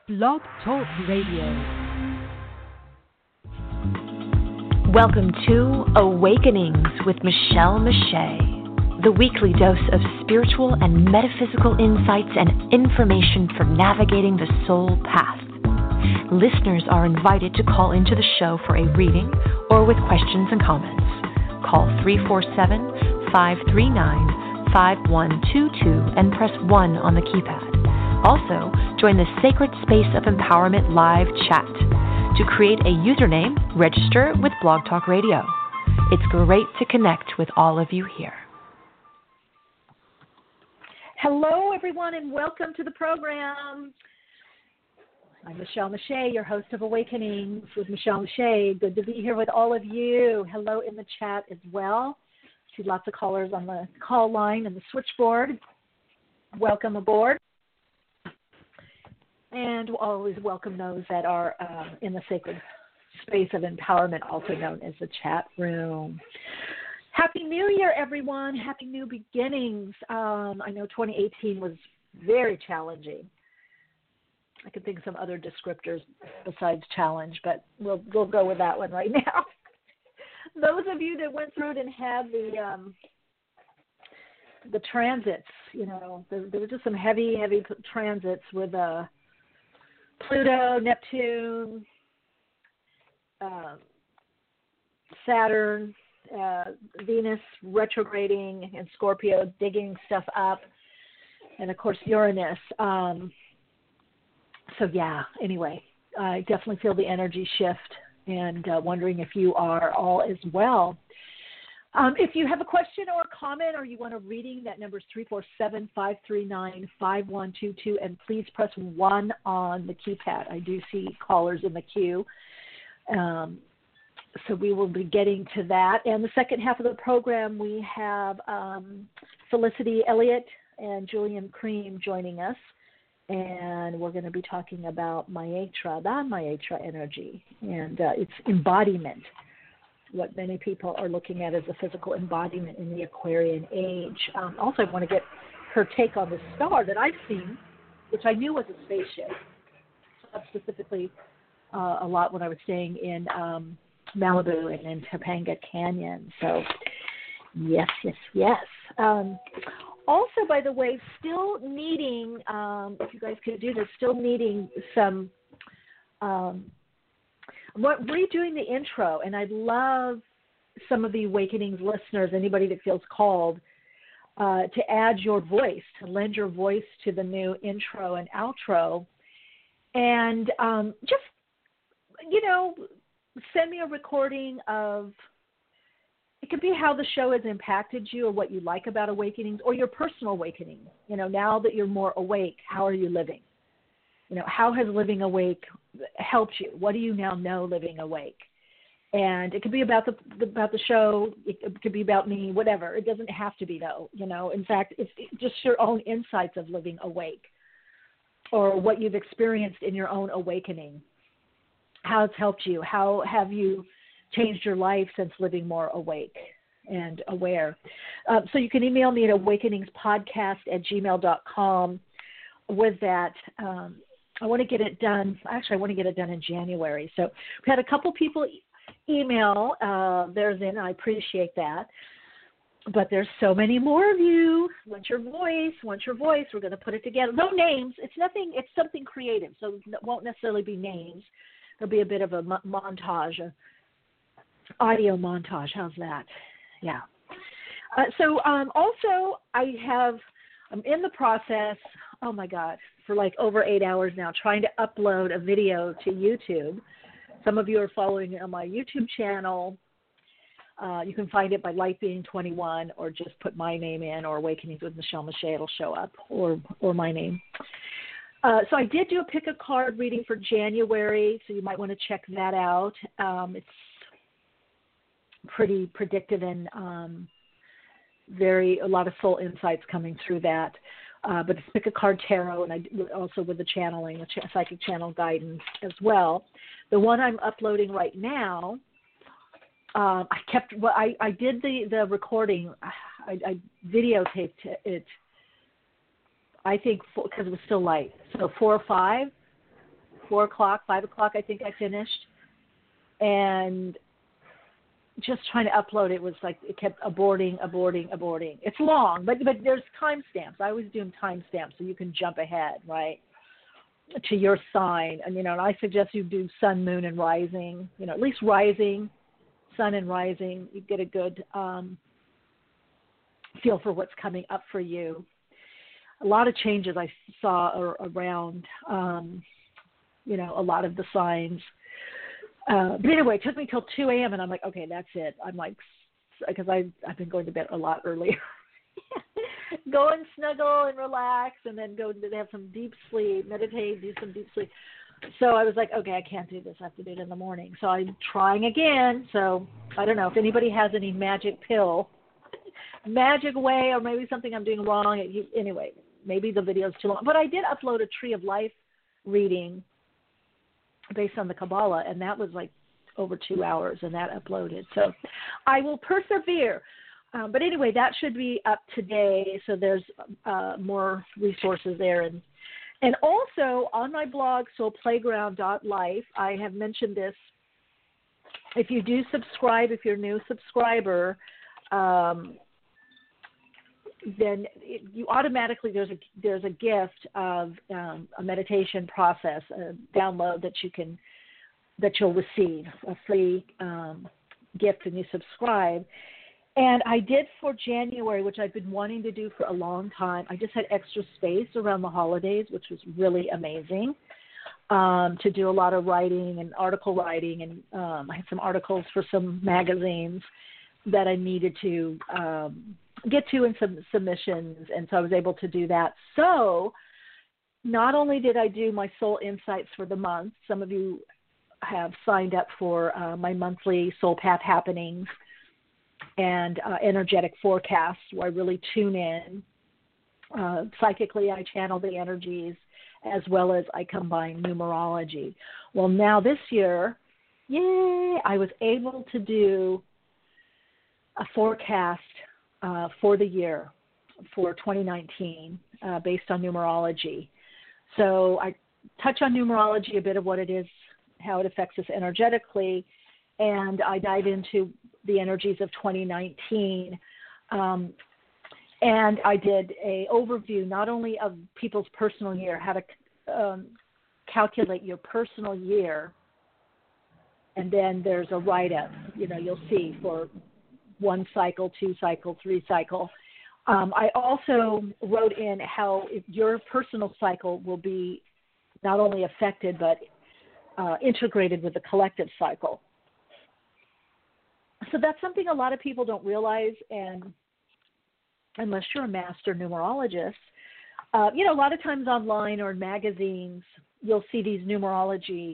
Blog Talk Radio. Welcome to Awakenings with Michelle Mache, the weekly dose of spiritual and metaphysical insights and information for navigating the soul path. Listeners are invited to call into the show for a reading or with questions and comments. Call 347-539-5122 and press 1 on the keypad. Also, join the Sacred Space of Empowerment live chat. To create a username, register with Blog Talk Radio. It's great to connect with all of you here. Hello, everyone, and welcome to the program. I'm Michelle Mache, your host of Awakenings with Michelle Mache. Good to be here with all of you. Hello in the chat as well. I see lots of callers on the call line and the switchboard. Welcome aboard. And we'll always welcome those that are in the sacred space of empowerment, also known as the chat room. Happy New Year, everyone. Happy new beginnings. I know 2018 was very challenging. I could think of some other descriptors besides challenge, but we'll go with that one right now. Those of you that went through it and had the transits, you know, there were just some heavy transits with Pluto, Neptune, Saturn, Venus retrograding, and Scorpio digging stuff up, and of course Uranus. Anyway, I definitely feel the energy shift and wondering if you are all as well. If you have a question or a comment or you want a reading, that number is 347-539-5122, and please press 1 on the keypad. I do see callers in the queue, so we will be getting to that. And the second half of the program, we have Felicity Elliott and Julian Cream joining us, and we're going to be talking about Maitreya, the Maitreya energy, and its embodiment. What many people are looking at as a physical embodiment in the Aquarian age. Also, I want to get her take on the star that I've seen, which I knew was a spaceship, specifically a lot when I was staying in Malibu and in Topanga Canyon. So, yes. Also, by the way, still needing, if you guys could do this, still needing some... redoing the intro, and I'd love some of the Awakenings listeners, anybody that feels called, to add your voice, to lend your voice to the new intro and outro, and just, send me a recording of, it could be how the show has impacted you or what you like about Awakenings or your personal awakening. Now that you're more awake, how are you living? How has living awake helped you? What do you now know living awake? And it could be about the show. It could be about me, whatever. It doesn't have to be, though. In fact, it's just your own insights of living awake or what you've experienced in your own awakening. How it's helped you. How have you changed your life since living more awake and aware? So you can email me at awakeningspodcast@gmail.com with that. I want to get it done. Actually, I want to get it done in January. So we've had a couple people email theirs in. I appreciate that. But there's so many more of you. Want your voice. We're going to put it together. No names. It's nothing. It's something creative. So it won't necessarily be names. There'll be a bit of a montage, audio montage. How's that? Yeah. Also, I'm in the process, oh my God, for like over 8 hours now, trying to upload a video to YouTube. Some of you are following it on my YouTube channel. You can find it by LightBeing21 or just put my name in or Awakenings with Michelle Mache. It'll show up or my name. So I did do a pick a card reading for January, so you might want to check that out. It's pretty predictive and a lot of soul insights coming through that. But it's Pick a Card Tarot, and I also with the channeling, the psychic channel guidance as well. The one I'm uploading right now, I did the recording. I videotaped it. I think because it was still light, so 4 or 5 4 o'clock, 5 o'clock, I think I finished. And just trying to upload it was like it kept aborting. It's long, but there's timestamps. I always do timestamps so you can jump ahead, right, to your sign. And, and I suggest you do sun, moon, and rising, at least rising, sun and rising. You get a good feel for what's coming up for you. A lot of changes I saw around, a lot of the signs. But anyway, it took me till 2 a.m. and I'm like, okay, that's it. I'm like, because I've been going to bed a lot earlier. Go and snuggle and relax and then go to have some deep sleep, meditate, do some deep sleep. So I was like, okay, I can't do this. I have to do it in the morning. So I'm trying again. So I don't know if anybody has any magic pill, magic way, or maybe something I'm doing wrong. Anyway, maybe the video's too long. But I did upload a Tree of Life reading based on the Kabbalah, and that was like over 2 hours, and that uploaded. So I will persevere. But anyway, that should be up today, so there's more resources there. And also on my blog, soulplayground.life, I have mentioned this. If you do subscribe, if you're a new subscriber, then you automatically, there's a gift of a meditation process, a download that you'll receive, a free gift when you subscribe. And I did for January, which I've been wanting to do for a long time. I just had extra space around the holidays, which was really amazing, to do a lot of writing and article writing. And I had some articles for some magazines that I needed to get to in some submissions. And so I was able to do that. So not only did I do my Soul Insights for the month, some of you have signed up for my monthly Soul Path Happenings and energetic forecasts, where I really tune in. Psychically, I channel the energies, as well as I combine numerology. Well, now this year, yay, I was able to do a forecast for the year for 2019 based on numerology. So I touch on numerology, a bit of what it is, how it affects us energetically, and I dive into the energies of 2019. And I did an overview not only of people's personal year, how to calculate your personal year, and then there's a write-up, you'll see for 1 cycle, 2 cycle, 3 cycle. I also wrote in how your personal cycle will be not only affected, but integrated with the collective cycle. So that's something a lot of people don't realize, and unless you're a master numerologist, a lot of times online or in magazines, you'll see these numerology,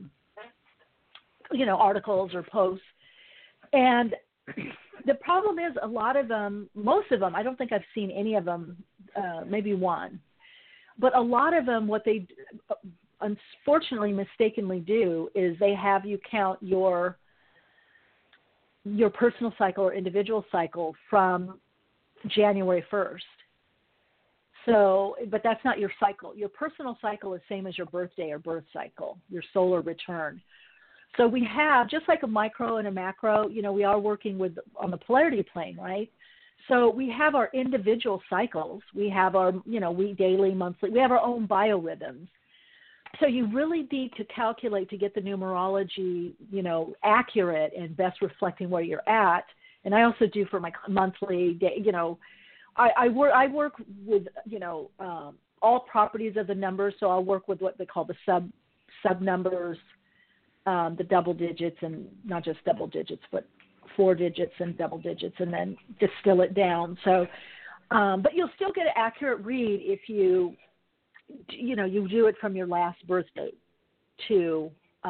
articles or posts. And the problem is a lot of them, most of them, I don't think I've seen any of them, maybe one, but a lot of them, what they unfortunately mistakenly do is they have you count your personal cycle or individual cycle from January 1st. So, but that's not your cycle. Your personal cycle is same as your birthday or birth cycle, your solar return. So we have, just like a micro and a macro, we are working on the polarity plane, right? So we have our individual cycles. We have our, daily, monthly, we have our own biorhythms. So you really need to calculate to get the numerology, accurate and best reflecting where you're at. And I also do for my monthly day, I work with, all properties of the numbers. So I'll work with what they call the sub numbers, the double digits, and not just double digits, but 4 digits and double digits, and then distill it down. So, but you'll still get an accurate read if you do it from your last birthday to,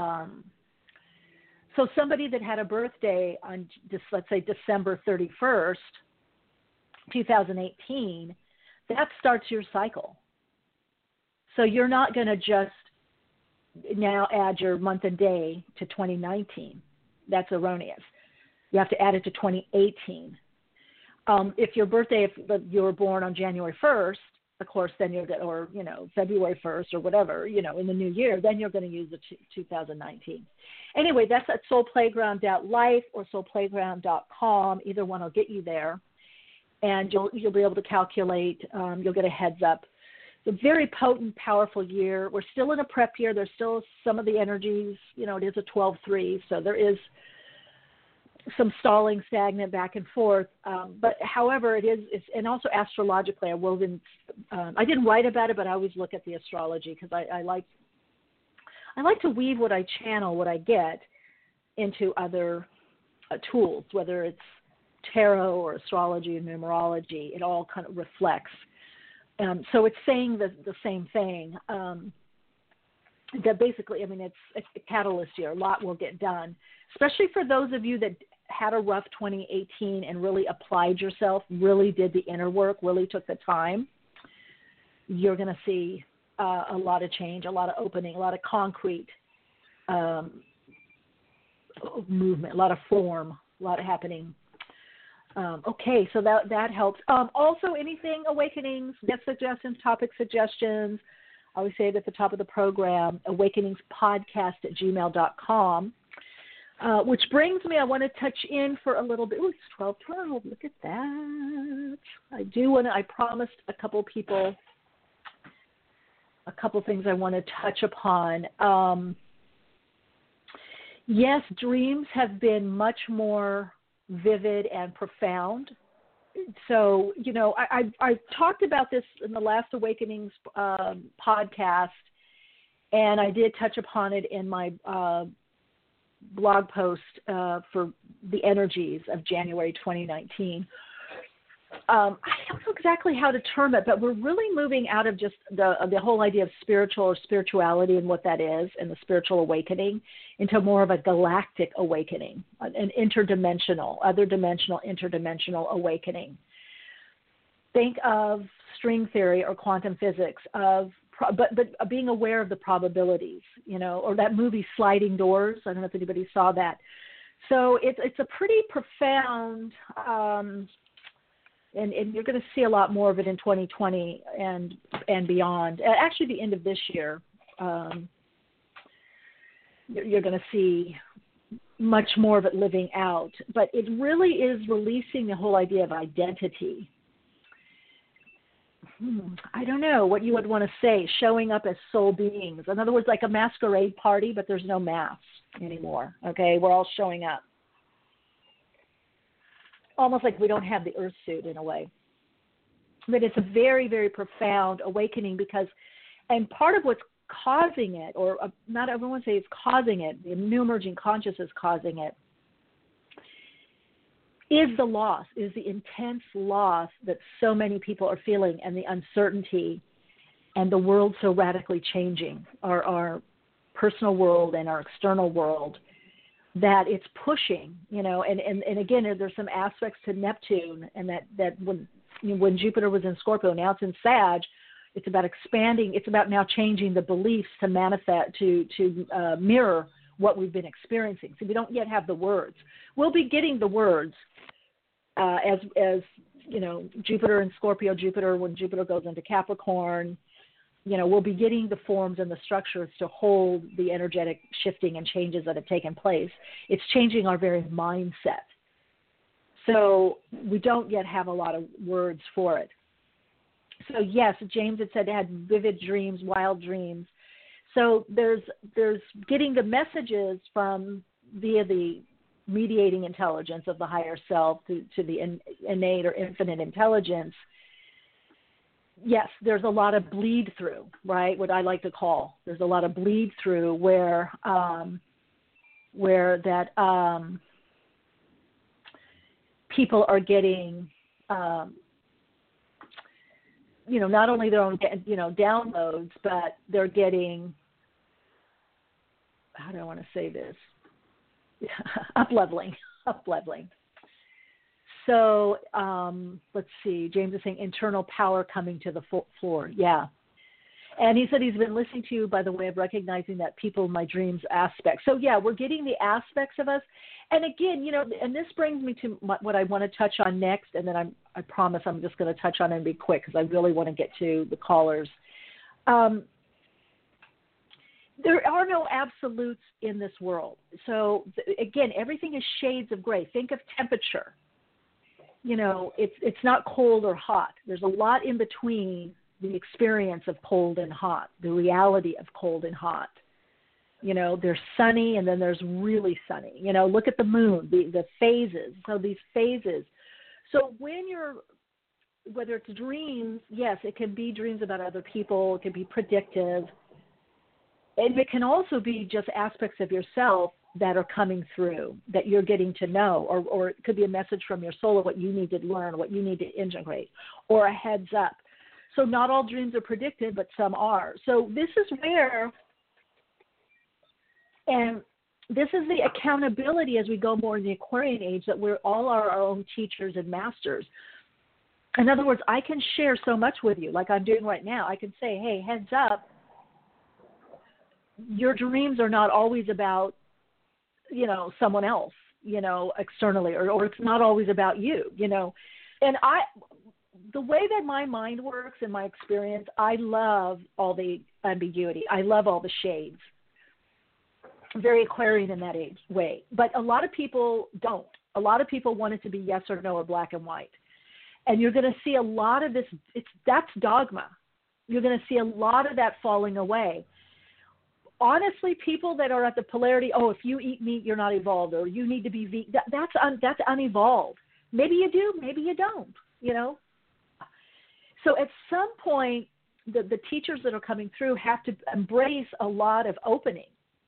so somebody that had a birthday on let's say December 31st, 2018, that starts your cycle. So you're not going to just now add your month and day to 2019. That's erroneous. You have to add it to 2018. If your birthday, if you were born on January 1st, of course, then you'll get, or, February 1st or whatever, in the new year, then you're going to use the 2019. Anyway, that's at soulplayground.life or soulplayground.com. Either one will get you there. And you'll be able to calculate, you'll get a heads up. It's a very potent, powerful year. We're still in a prep year. There's still some of the energies, it is a 12-3, so there is some stalling, stagnant back and forth. But however, it's and also astrologically, I didn't write about it, but I always look at the astrology because I like to weave what I channel, what I get, into other tools, whether it's tarot or astrology and numerology. It all kind of reflects. So it's saying the same thing. That basically, it's a catalyst year. A lot will get done, especially for those of you that had a rough 2018 and really applied yourself, really did the inner work, really took the time. You're going to see a lot of change, a lot of opening, a lot of concrete movement, a lot of form, a lot of happening. Okay, so that helps. Also, anything awakenings, guest suggestions, topic suggestions, I always say it at the top of the program, awakeningspodcast@gmail.com, which brings me, I want to touch in for a little bit. Ooh, it's 12:12, look at that. I promised a couple people a couple things I want to touch upon. Yes, dreams have been much more vivid and profound. So, I talked about this in the last Awakenings podcast, and I did touch upon it in my blog post for the energies of January 2019. I don't know exactly how to term it, but we're really moving out of just the whole idea of spiritual or spirituality and what that is and the spiritual awakening into more of a galactic awakening, an interdimensional awakening. Think of string theory or quantum physics but being aware of the probabilities, or that movie Sliding Doors. I don't know if anybody saw that. So it's a pretty profound, and you're going to see a lot more of it in 2020 and beyond. Actually, the end of this year, you're going to see much more of it living out. But it really is releasing the whole idea of identity. I don't know what you would want to say, showing up as soul beings. In other words, like a masquerade party, but there's no masks anymore, okay? We're all showing up. Almost like we don't have the earth suit in a way. But it's a very, very profound awakening and part of what's causing it, or not everyone say it's causing it, the new emerging consciousness causing it, is the intense loss that so many people are feeling, and the uncertainty and the world so radically changing, our personal world and our external world, that it's pushing, and again, there's some aspects to Neptune, and that when Jupiter was in Scorpio, now it's in Sag, it's about expanding, it's about now changing the beliefs to manifest, to mirror what we've been experiencing. So we don't yet have the words. We'll be getting the words as Jupiter and Scorpio, when Jupiter goes into Capricorn, we'll be getting the forms and the structures to hold the energetic shifting and changes that have taken place. It's changing our very mindset. So we don't yet have a lot of words for it. So yes, James had said it had vivid dreams, wild dreams. So there's getting the messages via the mediating intelligence of the higher self to the innate or infinite intelligence. Yes, there's a lot of bleed through, right? What I like to call, there's a lot of bleed through where that people are getting, not only their own, downloads, but they're getting, how do I want to say this? Up-leveling. So let's see. James is saying internal power coming to the floor. Yeah. And he said he's been listening to you by the way of recognizing that people in my dreams aspect. So, yeah, we're getting the aspects of us. And again, and this brings me to what I want to touch on next, and then I promise I'm just going to touch on it and be quick because I really want to get to the callers. There are no absolutes in this world. So, again, everything is shades of gray. Think of temperature. It's not cold or hot. There's a lot in between the experience of cold and hot, the reality of cold and hot. There's sunny and then there's really sunny. Look at the moon, the phases. So these phases. So whether it's dreams, yes, it can be dreams about other people. It can be predictive. And it can also be just aspects of yourself that are coming through that you're getting to know, or it could be a message from your soul of what you need to learn, what you need to integrate, or a heads up. So not all dreams are predicted, but some are. So this is where, and this is the accountability as we go more in the Aquarian age, that we're all our own teachers and masters. In other words, I can share so much with you, like I'm doing right now. I can say, hey, heads up, your dreams are not always about, someone else, externally, or it's not always about you, And the way that my mind works in my experience, I love all the ambiguity. I love all the shades. I'm very Aquarian in that way. But a lot of people don't. A lot of people want it to be yes or no or black and white. And you're going to see a lot of this. That's dogma. You're going to see a lot of that falling away. Honestly, people that are at the polarity, if you eat meat, you're not evolved, or you need to be vegan, that's unevolved. Maybe you do, maybe you don't, So at some point, the teachers that are coming through have to embrace a lot of opening,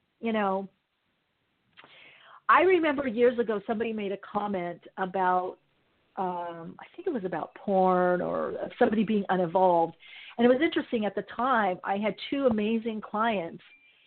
I remember years ago somebody made a comment about, I think it was about porn or somebody being unevolved. And it was interesting at the time, I had two amazing clients.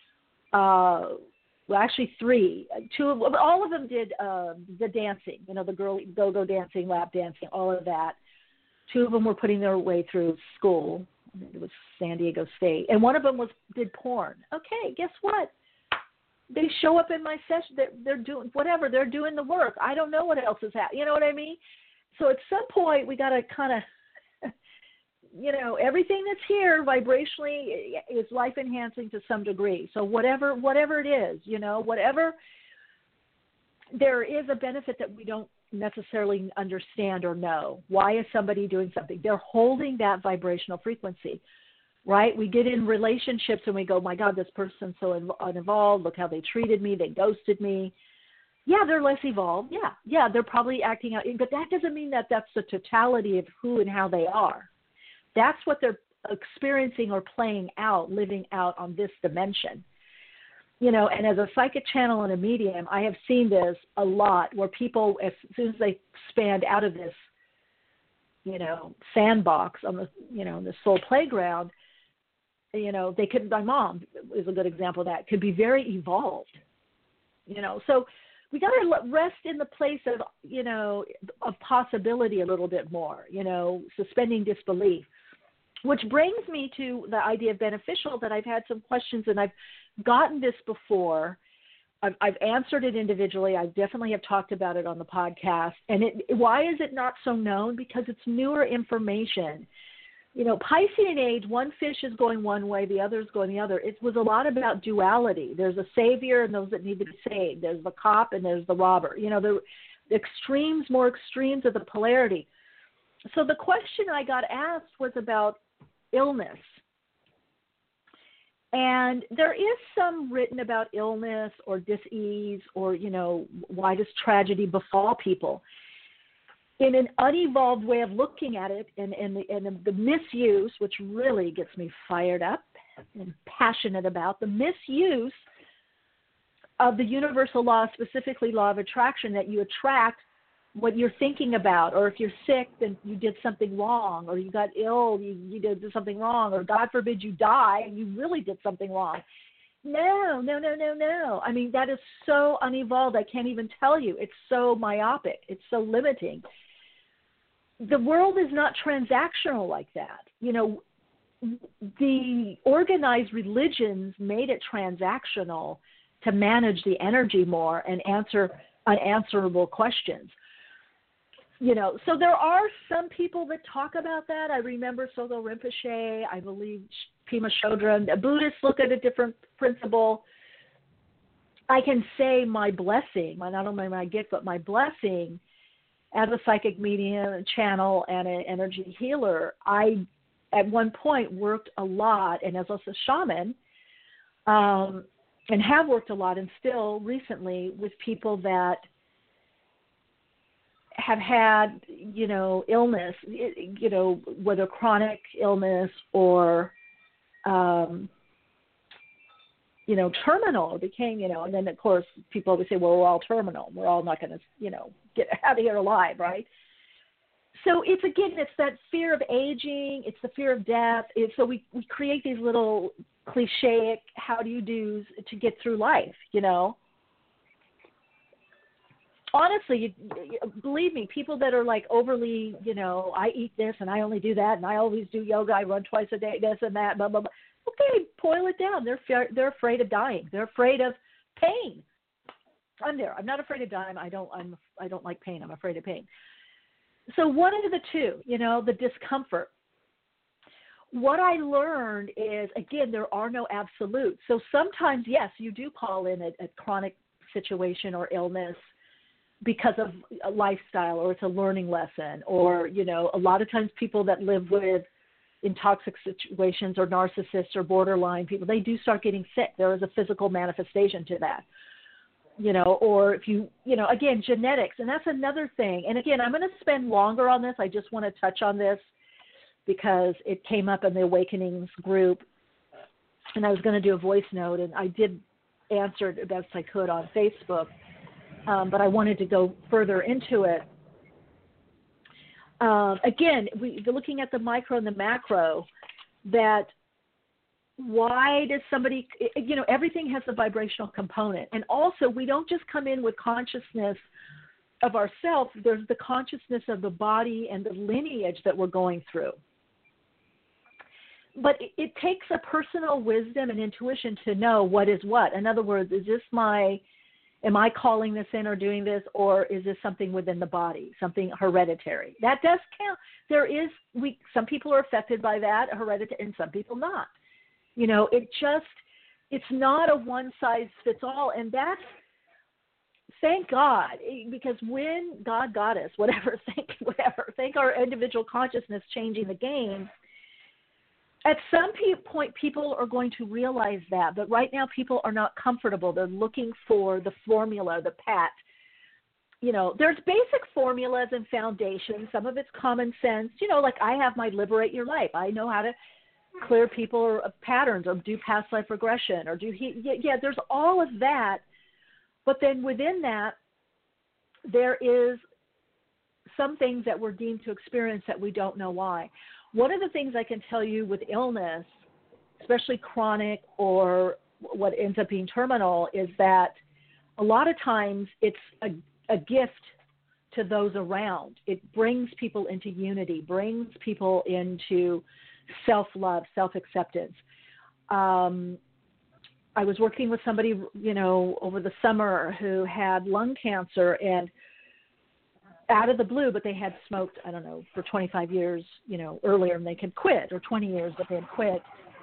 Actually three. All of them did the dancing, the go-go dancing, lap dancing, all of that. Two of them were putting their way through school. I think it was San Diego State. And one of them did porn. Okay, guess what? They show up in my session. They're doing whatever. They're doing the work. I don't know what else is happening. You know what I mean? So at some point, we got to kind of, everything that's here vibrationally is life enhancing to some degree. So whatever it is, whatever, there is a benefit that we don't necessarily understand or know. Why is somebody doing something? They're holding that vibrational frequency, right? We get in relationships and we go, my God, this person's so unevolved. Look how they treated me. They ghosted me. Yeah, they're less evolved. Yeah, they're probably acting out. But that doesn't mean that that's the totality of who and how they are. That's what they're experiencing or playing out, living out on this dimension. And as a psychic channel and a medium, I have seen this a lot where people, as soon as they expand out of this, sandbox on the, the soul playground, they could, my mom is a good example of that, could be very evolved, So we got to rest in the place of, of possibility a little bit more, suspending disbelief. Which brings me to the idea of beneficial, that I've had some questions, and I've gotten this before. I've answered it individually. I definitely have talked about it on the podcast. And why is it not so known? Because it's newer information. Piscean age, one fish is going one way, the other is going the other. It was a lot about duality. There's a savior and those that need to be saved. There's the cop and there's the robber. The extremes, more extremes of the polarity. So the question I got asked was about illness. And there is some written about illness or dis-ease or, why does tragedy befall people? In an unevolved way of looking at it and the misuse, which really gets me fired up and passionate about, the misuse of the universal law, specifically law of attraction, that you attract what you're thinking about, or if you're sick, then you did something wrong, or you got ill, you did something wrong, or God forbid you die and you really did something wrong. No. I mean, that is so unevolved. I can't even tell you. It's so myopic. It's so limiting. The world is not transactional like that. the organized religions made it transactional to manage the energy more and answer unanswerable questions. So there are some people that talk about that. I remember Sogyal Rinpoche, I believe Pema Chodron. The Buddhists look at a different principle. I can say my blessing, not only my gift, but my blessing as a psychic medium, a channel, and an energy healer. I, at one point, worked a lot, and as a shaman, and have worked a lot, and still recently, with people that have had, illness, whether chronic illness or, terminal, or became, and then of course people always say, well, we're all terminal. We're all not going to, get out of here alive, right? So it's that fear of aging. It's the fear of death. So we create these little cliche how do you do's to get through life, Honestly, believe me, people that are like overly, I eat this and I only do that and I always do yoga, I run twice a day, this and that, blah, blah, blah. Okay, boil it down. They're afraid of dying. They're afraid of pain. I'm not afraid of dying. I don't like pain. I'm afraid of pain. So one of the two, the discomfort. What I learned is, again, there are no absolutes. So sometimes, yes, you do call in a chronic situation or illness because of a lifestyle, or it's a learning lesson, or, a lot of times people that live in toxic situations or narcissists or borderline people, they do start getting sick. There is a physical manifestation to that, or if you, again, genetics, and that's another thing. And again, I'm going to spend longer on this. I just want to touch on this because it came up in the Awakenings group, and I was going to do a voice note, and I did answer it the best I could on Facebook. But I wanted to go further into it. Again, we're looking at the micro and the macro, that why does somebody, everything has a vibrational component. And also, we don't just come in with consciousness of ourselves. There's the consciousness of the body and the lineage that we're going through. But it takes a personal wisdom and intuition to know what is what. In other words, am I calling this in or doing this, or is this something within the body, something hereditary? That does count. Some people are affected by that, hereditary, and some people not. It's not a one size fits all, and that's, thank God, because when God got us, thank our individual consciousness changing the game. At some point, people are going to realize that, but right now people are not comfortable. They're looking for the formula, the pat. There's basic formulas and foundations. Some of it's common sense. Like I have my Liberate Your Life. I know how to clear people or patterns, or do past life regression, or do there's all of that. But then within that, there is some things that we're deemed to experience that we don't know why. One of the things I can tell you with illness, especially chronic or what ends up being terminal, is that a lot of times it's a gift to those around. It brings people into unity, brings people into self-love, self-acceptance. I was working with somebody, over the summer who had lung cancer, and out of the blue, but they had smoked, I don't know, for 25 years, earlier, and they could quit, or 20 years, but they had quit.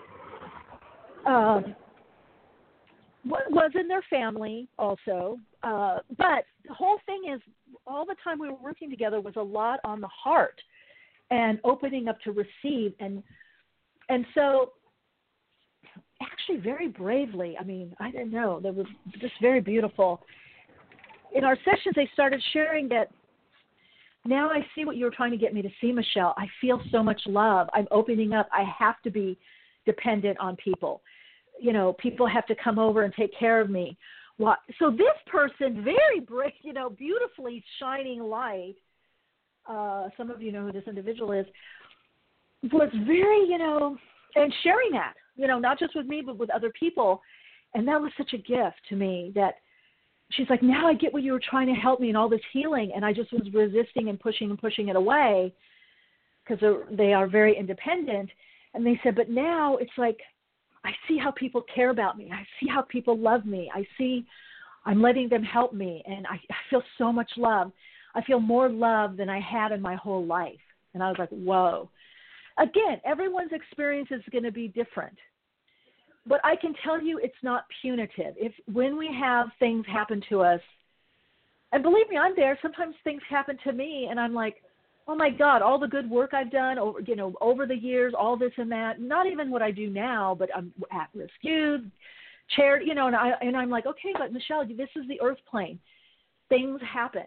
Was in their family also. But the whole thing is, all the time we were working together was a lot on the heart and opening up to receive. And so actually very bravely, I didn't know, that was just very beautiful. In our sessions, they started sharing that, now I see what you were trying to get me to see, Michelle. I feel so much love. I'm opening up. I have to be dependent on people. People have to come over and take care of me. So this person, very brave, beautifully shining light, some of you know who this individual is, was very, and sharing that, not just with me, but with other people. And that was such a gift to me, that she's like, now I get what you were trying to help me in all this healing. And I just was resisting and pushing it away because they are very independent. And they said, but now it's like, I see how people care about me. I see how people love me. I see I'm letting them help me. And I feel so much love. I feel more love than I had in my whole life. And I was like, whoa. Again, everyone's experience is going to be different. But I can tell you it's not punitive. When we have things happen to us, and believe me, I'm there. Sometimes things happen to me, and I'm like, oh, my God, all the good work I've done over the years, all this and that, not even what I do now, but I'm at-risk youth, charity, and I'm like, okay, but Michelle, this is the earth plane. Things happen,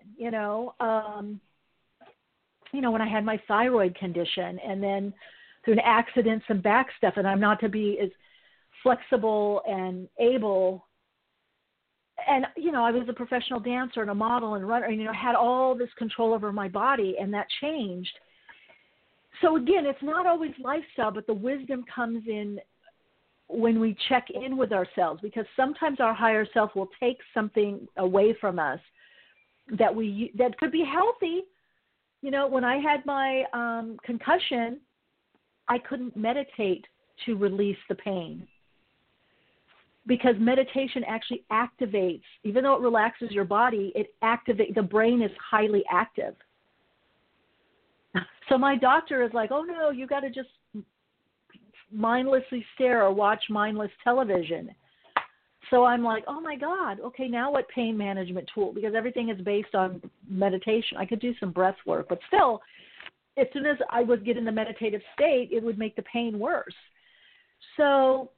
when I had my thyroid condition and then through an accident, some back stuff, and I'm not to be as flexible and able. And, I was a professional dancer and a model and runner, and, had all this control over my body, and that changed. So again, it's not always lifestyle, but the wisdom comes in when we check in with ourselves, because sometimes our higher self will take something away from us that could be healthy. When I had my concussion, I couldn't meditate to release the pain, because meditation actually activates, even though it relaxes your body, the brain is highly active. So my doctor is like, oh no, you got to just mindlessly stare or watch mindless television. So I'm like, oh my God, okay, now what pain management tool? Because everything is based on meditation. I could do some breath work, but still, as soon as I would get in the meditative state, it would make the pain worse. So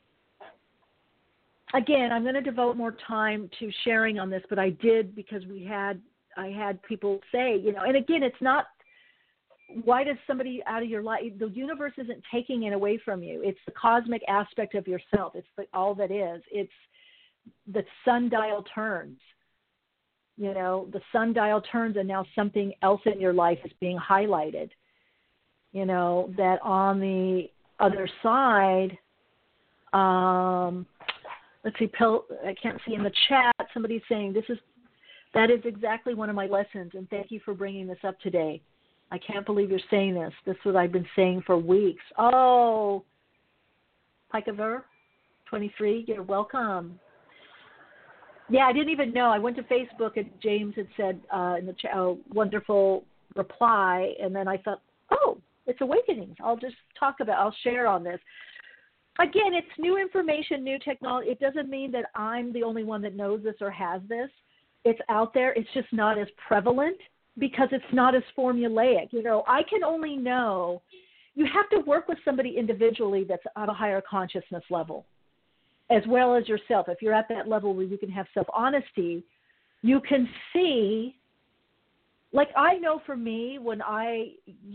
again, I'm going to devote more time to sharing on this, but I did because I had people say, and again, it's not, why does somebody out of your life, the universe isn't taking it away from you. It's the cosmic aspect of yourself. It's all that is. It's the sundial turns. The sundial turns, and now something else in your life is being highlighted. That on the other side, let's see, I can't see in the chat, somebody's saying that is exactly one of my lessons, and thank you for bringing this up today. I can't believe you're saying this. This is what I've been saying for weeks. Oh, Pikaver, 23, you're welcome. Yeah, I didn't even know. I went to Facebook, and James had said in the chat, wonderful reply, and then I thought, oh, it's Awakenings. I'll share on this. Again, it's new information, new technology. It doesn't mean that I'm the only one that knows this or has this. It's out there. It's just not as prevalent because it's not as formulaic. I can only know. You have to work with somebody individually that's at a higher consciousness level, as well as yourself. If you're at that level where you can have self-honesty, you can see, like I know for me, when I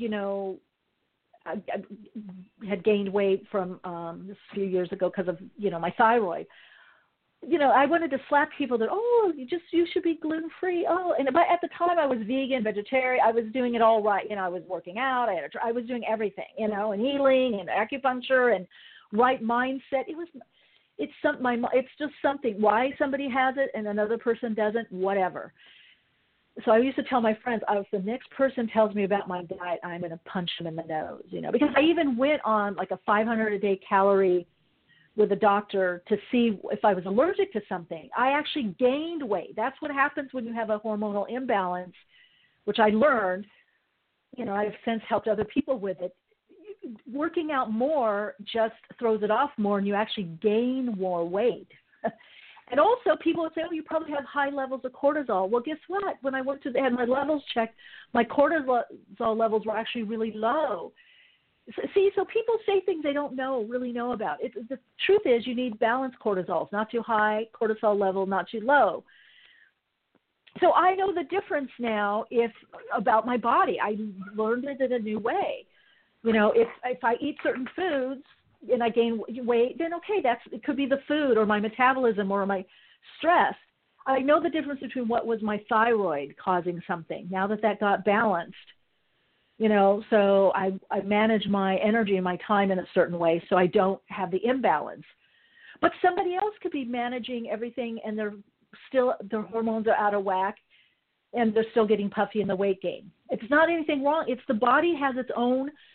had gained weight from this a few years ago because of, my thyroid. I wanted to slap people that, you should be gluten-free. But at the time I was vegan, vegetarian. I was doing it all right. I was working out. I was doing everything, and healing and acupuncture and right mindset. It's just something. Why somebody has it and another person doesn't, whatever. So I used to tell my friends, if the next person tells me about my diet, I'm going to punch them in the nose, because I even went on like a 500 a day calorie with a doctor to see if I was allergic to something. I actually gained weight. That's what happens when you have a hormonal imbalance, which I learned, I've since helped other people with it. Working out more just throws it off more, and you actually gain more weight. And also people would say, you probably have high levels of cortisol. Well, guess what? When I went to had my levels checked, my cortisol levels were actually really low. See, so people say things they don't really know about. The truth is you need balanced cortisols, not too high cortisol level, not too low. So I know the difference now about my body. I learned it in a new way. If I eat certain foods and I gain weight, then okay, it could be the food or my metabolism or my stress. I know the difference between what was my thyroid causing something. Now that got balanced, so I manage my energy and my time in a certain way so I don't have the imbalance. But somebody else could be managing everything and their hormones are out of whack and they're still getting puffy in the weight gain. It's not anything wrong. It's the body has its own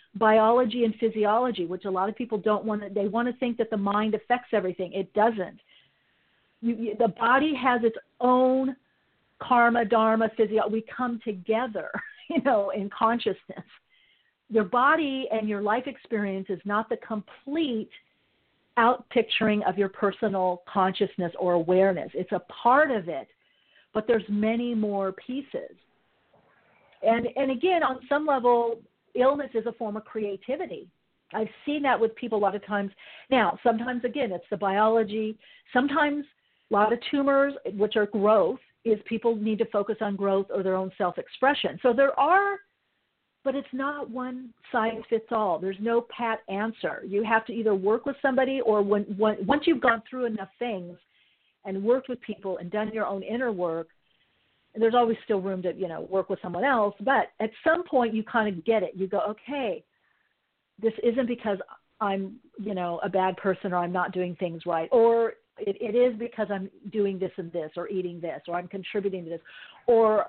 biology and physiology, which a lot of people don't want to. They want to think that the mind affects everything. It doesn't. The body has its own karma, dharma, physio. We come together, in consciousness. Your body and your life experience is not the complete out-picturing of your personal consciousness or awareness. It's a part of it, but there's many more pieces. And again, on some level, illness is a form of creativity. I've seen that with people a lot of times. Now, sometimes, again, it's the biology. Sometimes a lot of tumors, which are growth, is people need to focus on growth or their own self-expression. So there are, but it's not one size fits all. There's no pat answer. You have to either work with somebody, or once you've gone through enough things and worked with people and done your own inner work, there's always still room to, work with someone else. But at some point you kind of get it. You go, okay, this isn't because I'm, a bad person, or I'm not doing things right, or it is because I'm doing this and this, or eating this, or I'm contributing to this, or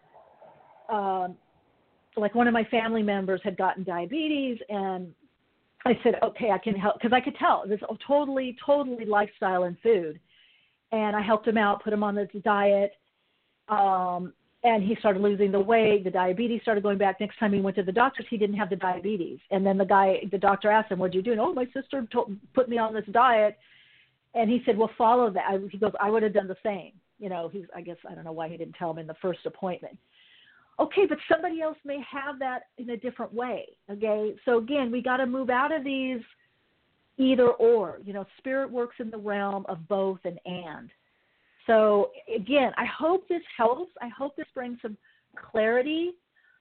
like one of my family members had gotten diabetes, and I said, okay, I can help, because I could tell this totally lifestyle and food. And I helped him out, put him on this diet, and he started losing the weight. The diabetes started going back. Next time he went to the doctors, he didn't have the diabetes. And then the doctor asked him, what'd you do? Oh, my sister put me on this diet. And he said, well, follow that. He goes, I would have done the same. I guess, I don't know why he didn't tell him in the first appointment. Okay, but somebody else may have that in a different way, okay? So, again, we got to move out of these either or. Spirit works in the realm of both and. So, again, I hope this helps. I hope this brings some clarity.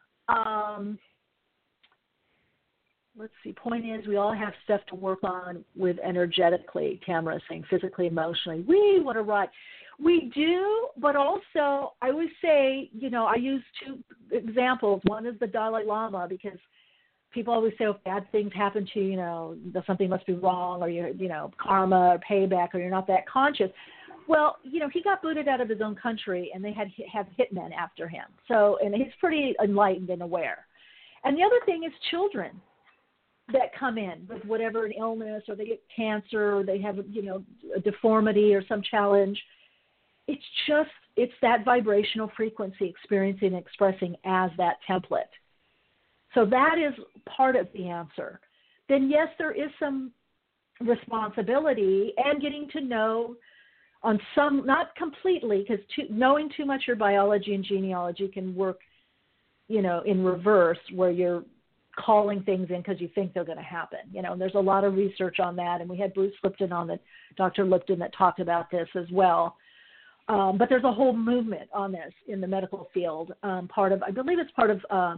Let's see. Point is, we all have stuff to work on with energetically. Tamara is saying physically, emotionally. What a ride. We do, but also I always say, I use two examples. One is the Dalai Lama, because people always say, if bad things happen to you, something must be wrong, or karma or payback, or you're not that conscious. Well, he got booted out of his own country, and they have hitmen after him. So, and he's pretty enlightened and aware. And the other thing is children that come in with whatever, an illness, or they get cancer, or they have, a deformity or some challenge. It's that vibrational frequency, experiencing and expressing as that template. So that is part of the answer. Then, yes, there is some responsibility and getting to know on some, not completely, because knowing too much your biology and genealogy can work, in reverse, where you're calling things in because you think they're going to happen. And there's a lot of research on that. And we had Bruce Lipton on, Dr. Lipton, that talked about this as well. But there's a whole movement on this in the medical field. I believe it's part of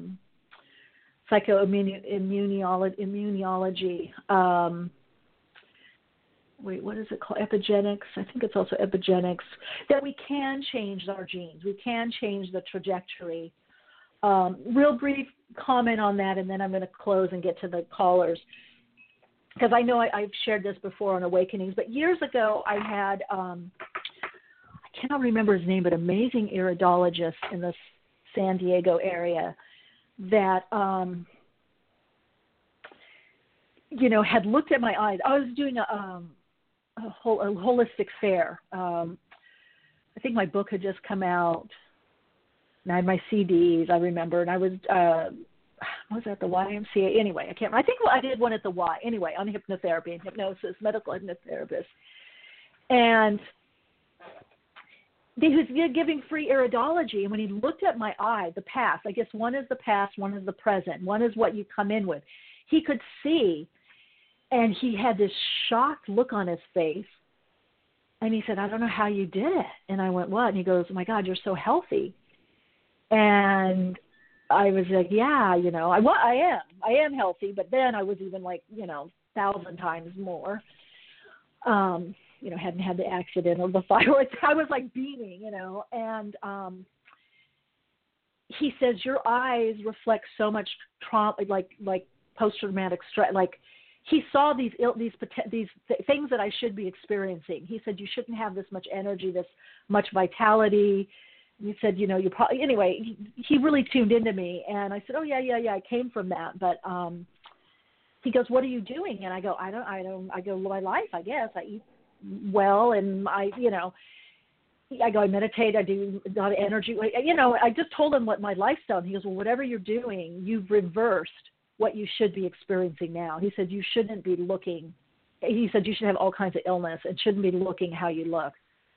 psychoimmunology. What is it called? Epigenetics. I think it's also epigenetics. That we can change our genes. We can change the trajectory. Real brief comment on that, and then I'm going to close and get to the callers. Because I know I've shared this before on Awakenings, but years ago I had, I cannot remember his name, but amazing iridologist in the San Diego area that, had looked at my eyes. I was doing a holistic fair. I think my book had just come out, and I had my CDs, I remember, and I was at the YMCA? Anyway, I can't remember. I think I did one at the Y. Anyway, on hypnotherapy and hypnosis, medical hypnotherapist. And he was giving free iridology, and when he looked at my eye, the past, I guess one is the past, one is the present, one is what you come in with. He could see, and he had this shocked look on his face, and he said, I don't know how you did it. And I went, what? And he goes, oh my God, you're so healthy. And I was like, yeah, I am healthy, but then I was even 1,000 times more. Hadn't had the accident or the fire. I was like beaming, and he says, your eyes reflect so much trauma, like post-traumatic stress. Like he saw these things that I should be experiencing. He said, you shouldn't have this much energy, this much vitality. He said, you probably, anyway, he really tuned into me. And I said, oh, yeah, I came from that. But he goes, what are you doing? And I go, I go, my life, I guess. I eat well, and I go, I meditate, I do a lot of energy. I just told him what my lifestyle, and he goes, well, whatever you're doing, you've reversed what you should be experiencing now. He said, you shouldn't be looking. He said, you should have all kinds of illness and shouldn't be looking how you look.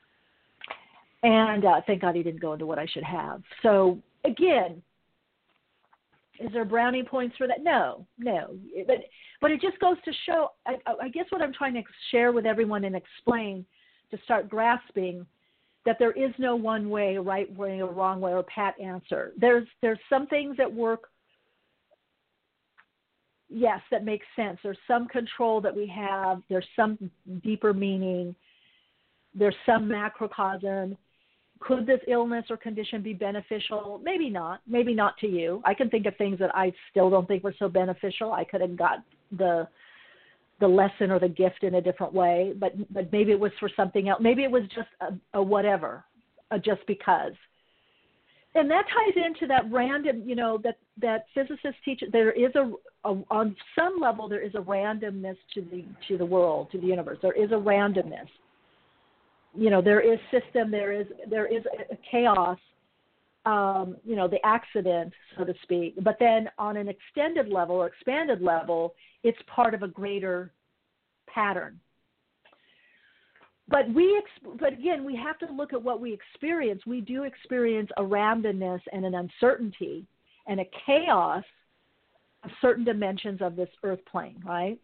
And thank God he didn't go into what I should have. So, again, is there brownie points for that? No. But it just goes to show, I guess what I'm trying to share with everyone and explain to start grasping that there is no one way, a right way, or wrong way, or pat answer. There's some things that work, yes, that makes sense. There's some control that we have. There's some deeper meaning. There's some macrocosm. Could this illness or condition be beneficial? Maybe not. Maybe not to you. I can think of things that I still don't think were so beneficial. I could have got the lesson or the gift in a different way, but maybe it was for something else. Maybe it was just a whatever, just because. And that ties into that random, that physicists teach. There is on some level, there is a randomness to the world, to the universe. There is a randomness. There is system. There is a chaos. The accident, so to speak. But then on an extended level or expanded level, it's part of a greater pattern. But again, we have to look at what we experience. We do experience a randomness and an uncertainty and a chaos of certain dimensions of this earth plane, right?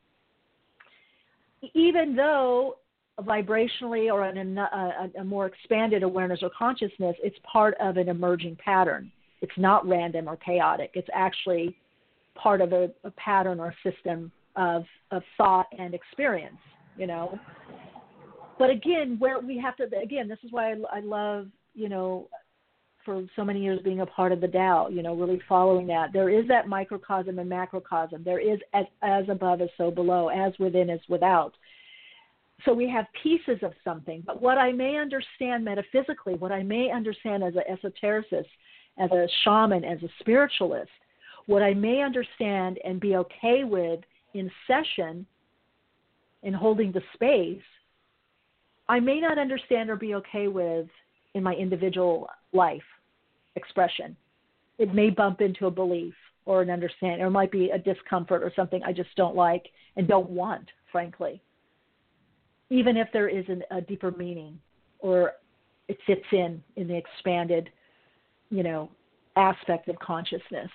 Even though vibrationally or in a more expanded awareness or consciousness, it's part of an emerging pattern. It's not random or chaotic. It's actually part of a pattern or system of thought and experience, But again, where we have to, this is why I love, for so many years being a part of the Tao, really following that. There is that microcosm and macrocosm. There is as above as so below, as within as without. So we have pieces of something. But what I may understand metaphysically, what I may understand as an esotericist, as a shaman, as a spiritualist, what I may understand and be okay with in session, in holding the space, I may not understand or be okay with in my individual life expression. It may bump into a belief or an understanding, or it might be a discomfort or something I just don't like and don't want, frankly. Even if there is a deeper meaning or it fits in the expanded, aspect of consciousness.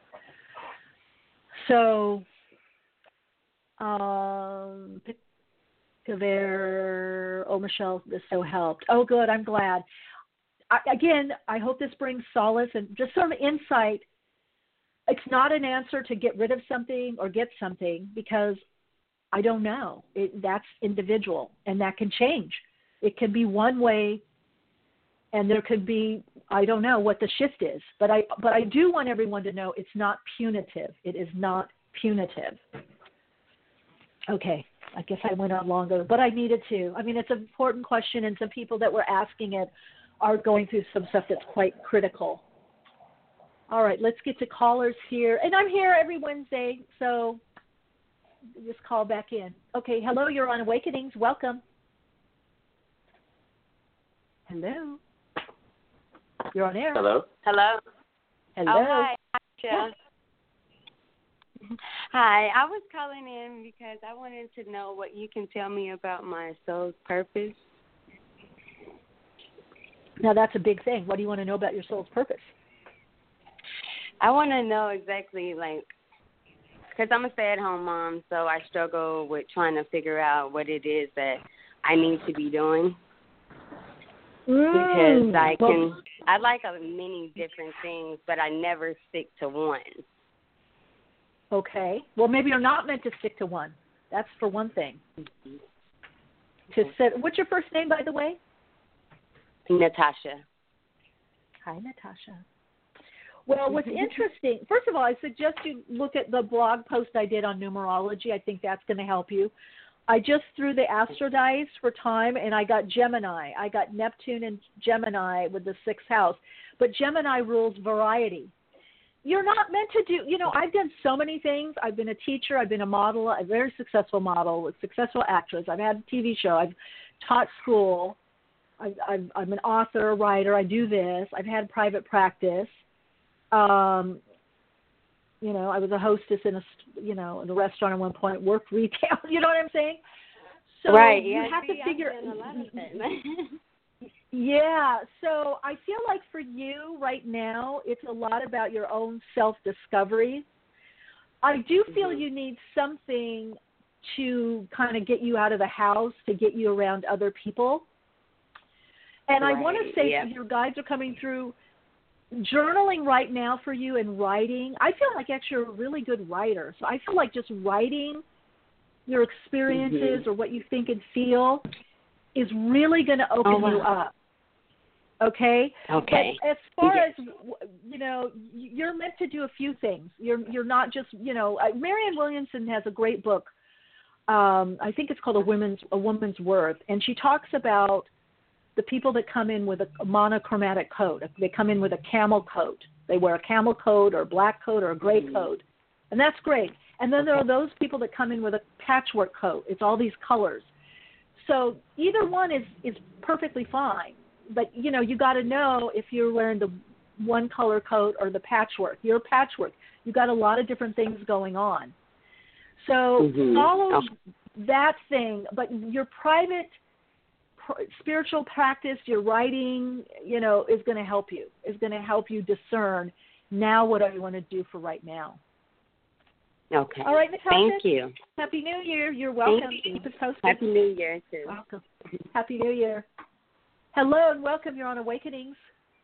So, Michelle, this so helped. Oh, good. I'm glad. I hope this brings solace and just some insight. It's not an answer to get rid of something or get something, because I don't know. That's individual, and that can change. It could be one way, and there could be, I don't know what the shift is. But I do want everyone to know it's not punitive. It is not punitive. Okay. I guess I went on longer, but I needed to. I mean, it's an important question, and some people that were asking it are going through some stuff that's quite critical. All right, let's get to callers here. And I'm here every Wednesday, so just call back in. Okay, hello, you're on Awakenings. Welcome. Hello. You're on air. Hello. Hello. Hello. Oh, hi. Yeah. Hi, I was calling in because I wanted to know what you can tell me about my soul's purpose. Now, that's a big thing. What do you want to know about your soul's purpose? I want to know exactly, because I'm a stay-at-home mom, so I struggle with trying to figure out what it is that I need to be doing. Because I like many different things, but I never stick to one. Okay. Well, maybe you're not meant to stick to one. That's for one thing. What's your first name, by the way? Natasha. Hi, Natasha. Well, what's interesting, first of all, I suggest you look at the blog post I did on numerology. I think that's going to help you. I just threw the astro dice for time, and I got Gemini. I got Neptune and Gemini with the 6th house. But Gemini rules variety. you're not meant to do, I've done so many things. I've been a teacher. I've been a model, a very successful model, a successful actress. I've had a TV show. I've taught school. I'm an author, a writer. I do this. I've had private practice. I was a hostess in in a restaurant at one point, worked retail. You know what I'm saying? So right. You Yeah, have to figure. A lot of it. Yeah. So I feel like for you right now, it's a lot about your own self-discovery. I do feel you need something to kind of get you out of the house, to get you around other people. And I want to say your guides are coming through. Journaling right now for you and writing, I feel like actually you're a really good writer. So I feel like just writing your experiences or what you think and feel is really going to open you up. Okay? Okay. But as far as, you're meant to do a few things. You're not just, Marianne Williamson has a great book. I think it's called A Woman's Worth. And she talks about the people that come in with a monochromatic coat. They come in with a camel coat. They wear a camel coat or a black coat or a gray coat. And that's great. And then there are those people that come in with a patchwork coat. It's all these colors. So either one is perfectly fine. But, you got to know if you're wearing the one color coat or the patchwork. You're patchwork. You got a lot of different things going on. So follow that thing. But your private spiritual practice, your writing, is going to help you. Is going to help you discern now what I want to do for right now. Okay. All right, Natasha. Thank you. Happy New Year. You're welcome. Thank you. Keep us posted. Happy New Year, too. Welcome. Happy New Year. Hello and welcome. You're on Awakenings.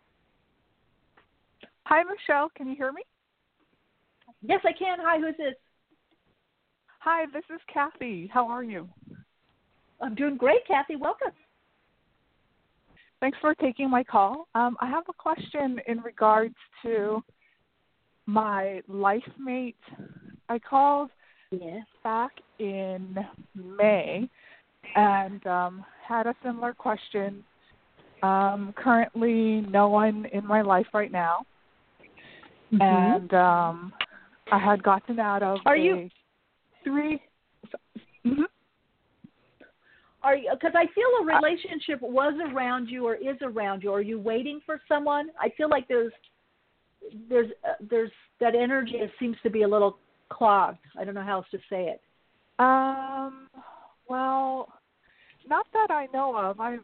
Hi, Michelle. Can you hear me? Yes, I can. Hi, who's this? Hi, this is Kathy. How are you? I'm doing great, Kathy. Welcome. Thanks for taking my call. I have a question in regards to my life mate. I called back in May and had a similar question. Currently, no one in my life right now. And I had gotten out of three. Are you? Because I feel a relationship was around you or is around you. Are you waiting for someone? I feel like there's that energy. It seems to be a little clogged. I don't know how else to say it. Well, not that I know of. I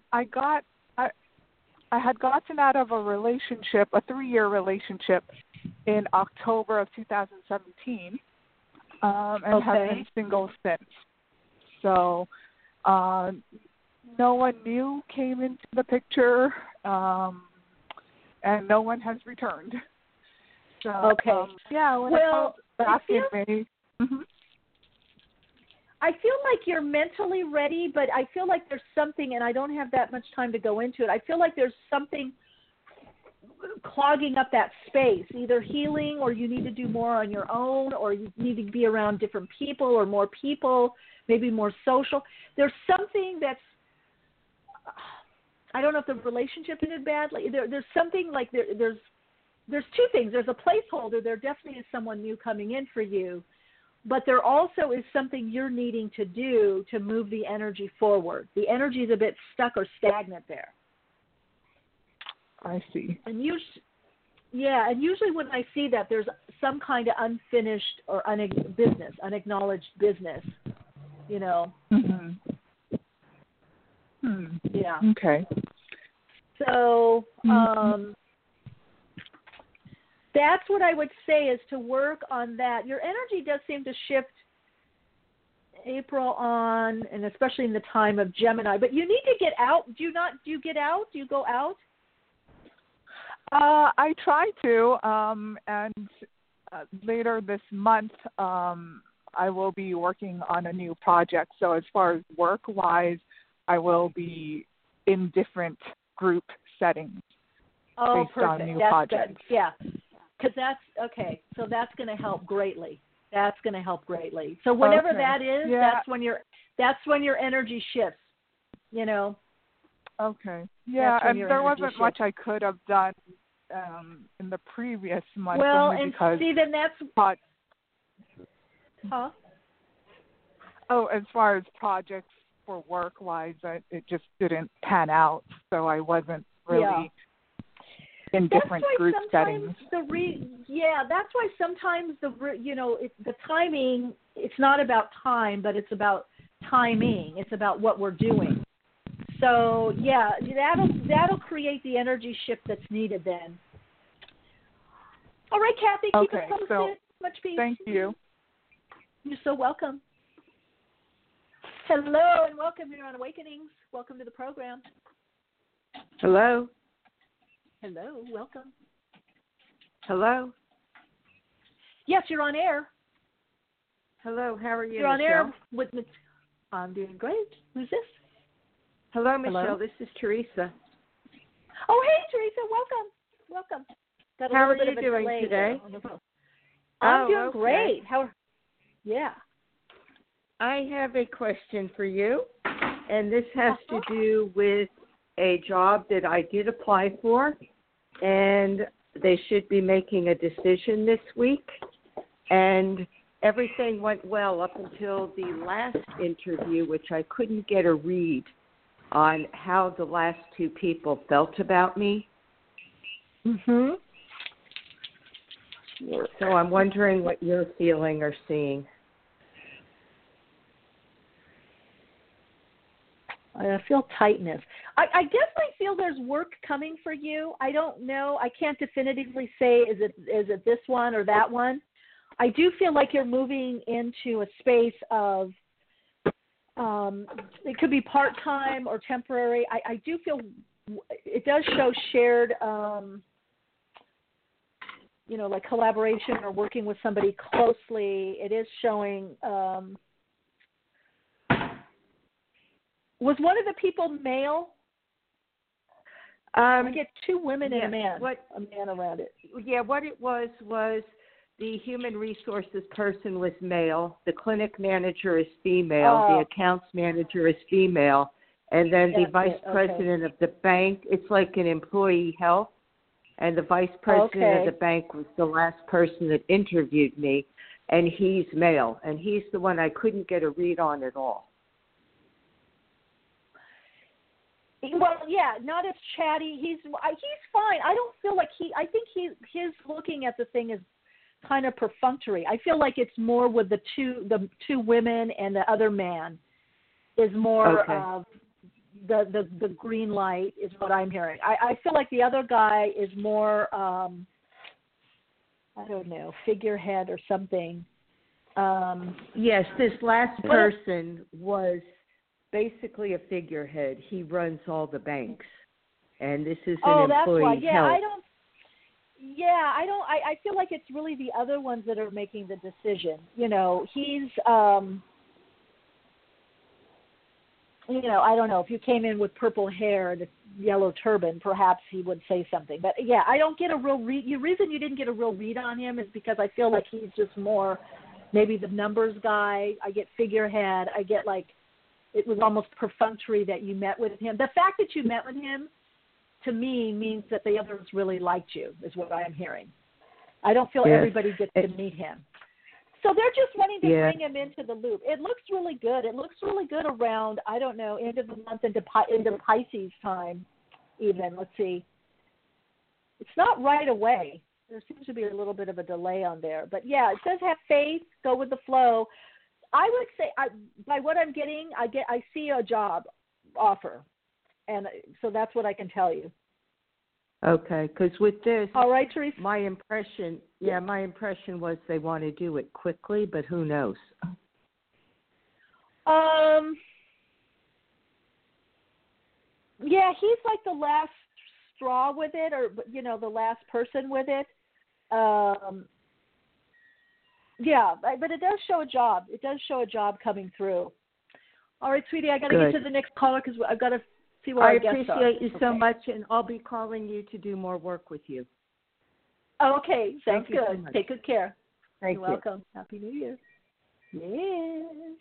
had gotten out of a relationship, a 3-year relationship, in October of 2017, and have been single since. So. No one new came into the picture, and no one has returned. So, back in May. I feel like you're mentally ready, but I feel like there's something, and I don't have that much time to go into it. I feel like there's something clogging up that space, either healing or you need to do more on your own or you need to be around different people or more people, maybe more social. There's something that's, I don't know if the relationship ended badly. There's something like there's two things. There's a placeholder. There definitely is someone new coming in for you, but there also is something you're needing to do to move the energy forward. The energy is a bit stuck or stagnant there. I see. And usually when I see that, there's some kind of unfinished or unacknowledged business, Yeah. Okay. So that's what I would say is to work on that. Your energy does seem to shift April on, and especially in the time of Gemini. But you need to get out. Do you get out? Do you go out? I try to, and later this month, I will be working on a new project. So as far as work-wise, I will be in different group settings based on new projects. Good. Yeah, because that's okay. So that's going to help greatly. So whenever that is, that's when your energy shifts. Okay. Yeah, and there wasn't much I could have done in the previous month. Well, only and because see, then that's huh? Oh, as far as projects for work-wise, it just didn't pan out, so I wasn't really in different group settings. That's why sometimes the timing. It's not about time, but it's about timing. It's about what we're doing. So yeah, that'll create the energy shift that's needed then. All right, Kathy, keep us posted. So much peace. Thank you. You're so welcome. Hello and welcome here on Awakenings. Welcome to the program. Hello. Hello, welcome. Hello. Yes, you're on air. Hello, how are you, You're on Michelle? air with I'm doing great. Who's this? Hello, Michelle. Hello? This is Teresa. Oh, hey, Teresa. Welcome. Got a how are little you bit of a doing delay today? on the phone. I'm doing okay. great. Yeah. I have a question for you, and this has to do with a job that I did apply for, and they should be making a decision this week. And everything went well up until the last interview, which I couldn't get a read on how the last two people felt about me. Mhm. So I'm wondering what you're feeling or seeing. I feel tightness. I definitely feel there's work coming for you. I don't know. I can't definitively say is it this one or that one. I do feel like you're moving into a space of it could be part-time or temporary. I do feel it does show shared like collaboration or working with somebody closely. It is showing was one of the people male? I get two women and a man around it. Yeah, what it was the human resources person was male, the clinic manager is female, the accounts manager is female, and then the vice president of the bank, it's like an employee health, and the vice president of the bank was the last person that interviewed me, and he's male, and he's the one I couldn't get a read on at all. Well, yeah, not as chatty. He's fine. I don't feel like I think his looking at the thing is kind of perfunctory. I feel like it's more with the two women and the other man is more of the green light is what I'm hearing. I feel like the other guy is more I don't know, figurehead or something. Yes, this last person was basically a figurehead. He runs all the banks, and this is an employee that's why. Yeah, health. I feel like it's really the other ones that are making the decision. He's I don't know, if you came in with purple hair and a yellow turban, perhaps he would say something. But yeah, I don't get a real read. The reason you didn't get a real read on him is because I feel like he's just more maybe the numbers guy. I get figurehead. I get like it was almost perfunctory that you met with him. The fact that you met with him, to me, means that the others really liked you, is what I'm hearing. I don't feel everybody gets to meet him. So they're just wanting to bring him into the loop. It looks really good. It looks really good around, I don't know, end of the month into Pisces time even. Let's see. It's not right away. There seems to be a little bit of a delay on there. But, yeah, it says have faith, go with the flow. I would say, by what I'm getting, I see a job offer, and so that's what I can tell you. Okay, because with this, all right, Teresa. my impression was they want to do it quickly, but who knows? Yeah, he's like the last straw with it, or the last person with it. Yeah, but it does show a job. It does show a job coming through. All right, sweetie, I got to get to the next caller because I've got to see where our guests are. I appreciate you so much, and I'll be calling you to do more work with you. Okay, sounds good. So much. Take good care. Thank You're welcome. Happy New Year. Yes.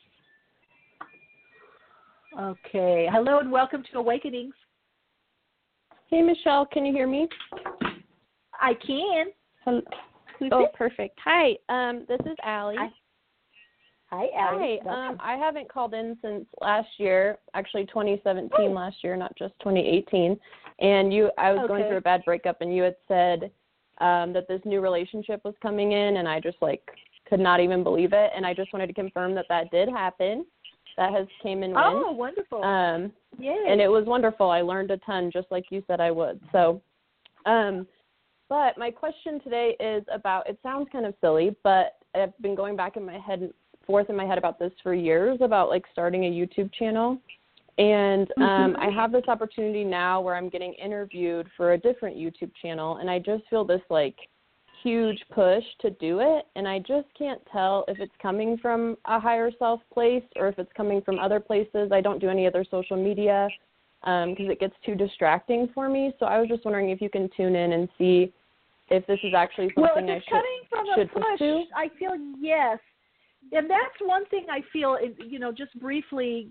Okay. Hello and welcome to Awakenings. Hey, Michelle, can you hear me? I can. Hello. Who's Oh, it? perfect. Hi, this is Allie. Hi, Allie. Hi. I haven't called in since last year, actually 2017 last year, not just 2018. And I was going through a bad breakup, and you had said that this new relationship was coming in, and I just could not even believe it. And I just wanted to confirm that did happen. That has came in. Oh, wonderful. Yay. And it was wonderful. I learned a ton, just like you said I would. So, but my question today is about, it sounds kind of silly, but I've been going back in my head, forth in my head about this for years, about starting a YouTube channel. And I have this opportunity now where I'm getting interviewed for a different YouTube channel, and I just feel this huge push to do it, and I just can't tell if it's coming from a higher self place or if it's coming from other places. I don't do any other social media because it gets too distracting for me. So I was just wondering if you can tune in and see if this is actually something I should pursue. I feel yes. And that's one thing I feel, just briefly,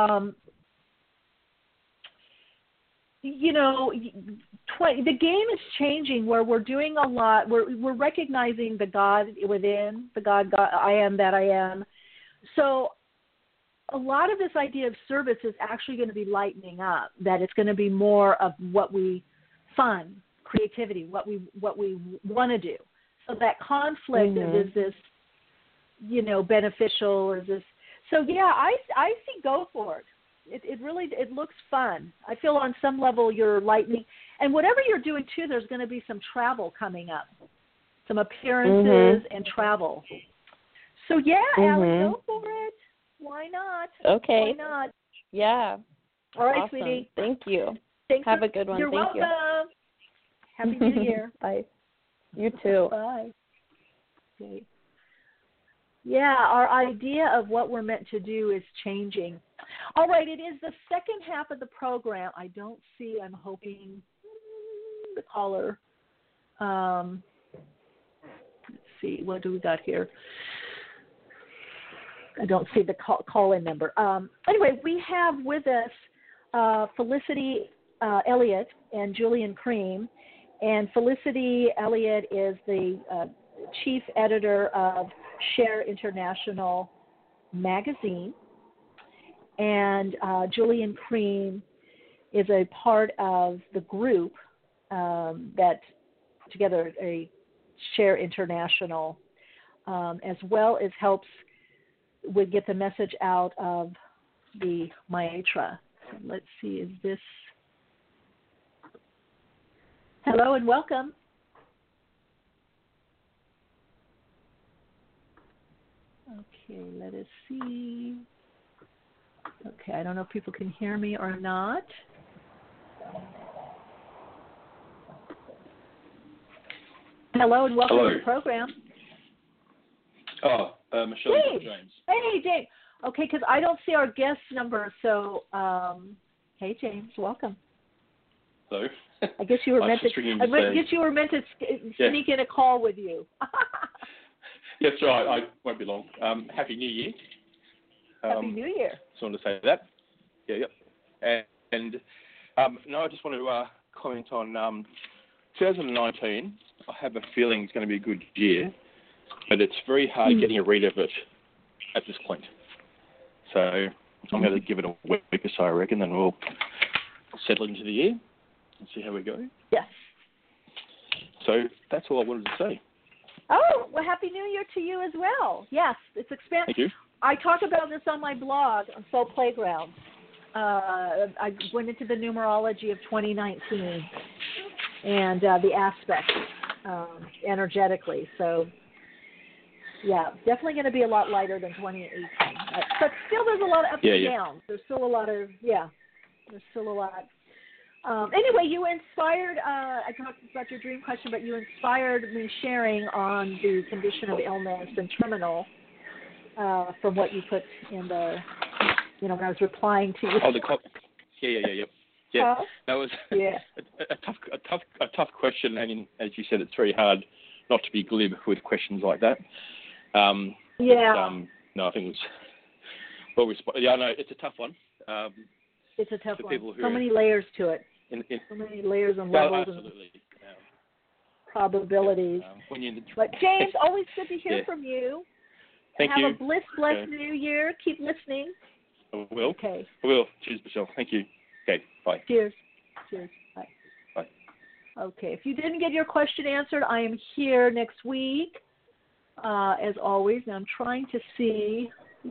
the game is changing where we're doing a lot. We're recognizing the God within, the God I am that I am. So a lot of this idea of service is actually going to be lightening up, that it's going to be more of fun, creativity, what we want to do. So that conflict is this, beneficial or this. So yeah, I see go for it. It really looks fun. I feel on some level you're lightening, and whatever you're doing too, there's going to be some travel coming up, some appearances and travel. So yeah, Allie, go for it. Why not? Okay. Why not? Yeah. All right, awesome. Sweetie. Thank you. Thanks. Have a good one. You're Thank welcome. Happy New Year. Bye. You too. Bye. Okay. Yeah, our idea of what we're meant to do is changing. All right, it is the second half of the program. I'm hoping the caller. Let's see, what do we got here? I don't see the call-in number. Anyway, we have with us Felicity Elliott and Julian Cream. And Felicity Elliott is the chief editor of Share International magazine. And Julian Cream is a part of the group that together a Share International, as well as helps would get the message out of the Maitra. Let's see, is this? Hello and welcome. Okay, let us see. Okay, I don't know if people can hear me or not. Hello and welcome to the program. Michelle James. Hey, James. Okay, because I don't see our guest number, so hey, James, welcome. Hello. I guess you were meant to. Sneak in a call with you. Yes, right. I won't be long. Happy New Year. Happy New Year. Just wanted to say that. Yeah. And no, I just wanted to comment on 2019. I have a feeling it's going to be a good year, but it's very hard getting a read of it at this point. So I'm going to give it a week or so, I reckon, then we'll settle into the year and see how we go. Yes. So that's all I wanted to say. Oh, well, Happy New Year to you as well. Yes, it's expanding. Thank you. I talk about this on my blog on Soul Playground. I went into the numerology of 2019 and the aspects energetically. So, yeah, definitely going to be a lot lighter than 2018. But still there's a lot of ups and downs. There's still a lot of, there's still a lot. Anyway, you inspired, I talked about your dream question, but you inspired me sharing on the condition of illness and terminal from what you put in the, when I was replying to you. Oh, yeah. That was a tough question, and as you said, it's very hard not to be glib with questions like that. No, I think it was no, it's a tough one. It's a tough one. So many layers to it. So many layers and levels. Absolutely. probabilities. But James, always good to hear from you. Thank you. Have a blessed New Year. Keep listening. I will. Okay. I will. Cheers, Michelle. Thank you. Okay, bye. Cheers. Bye. Bye. Okay, if you didn't get your question answered, I am here next week, as always. Now I'm trying to see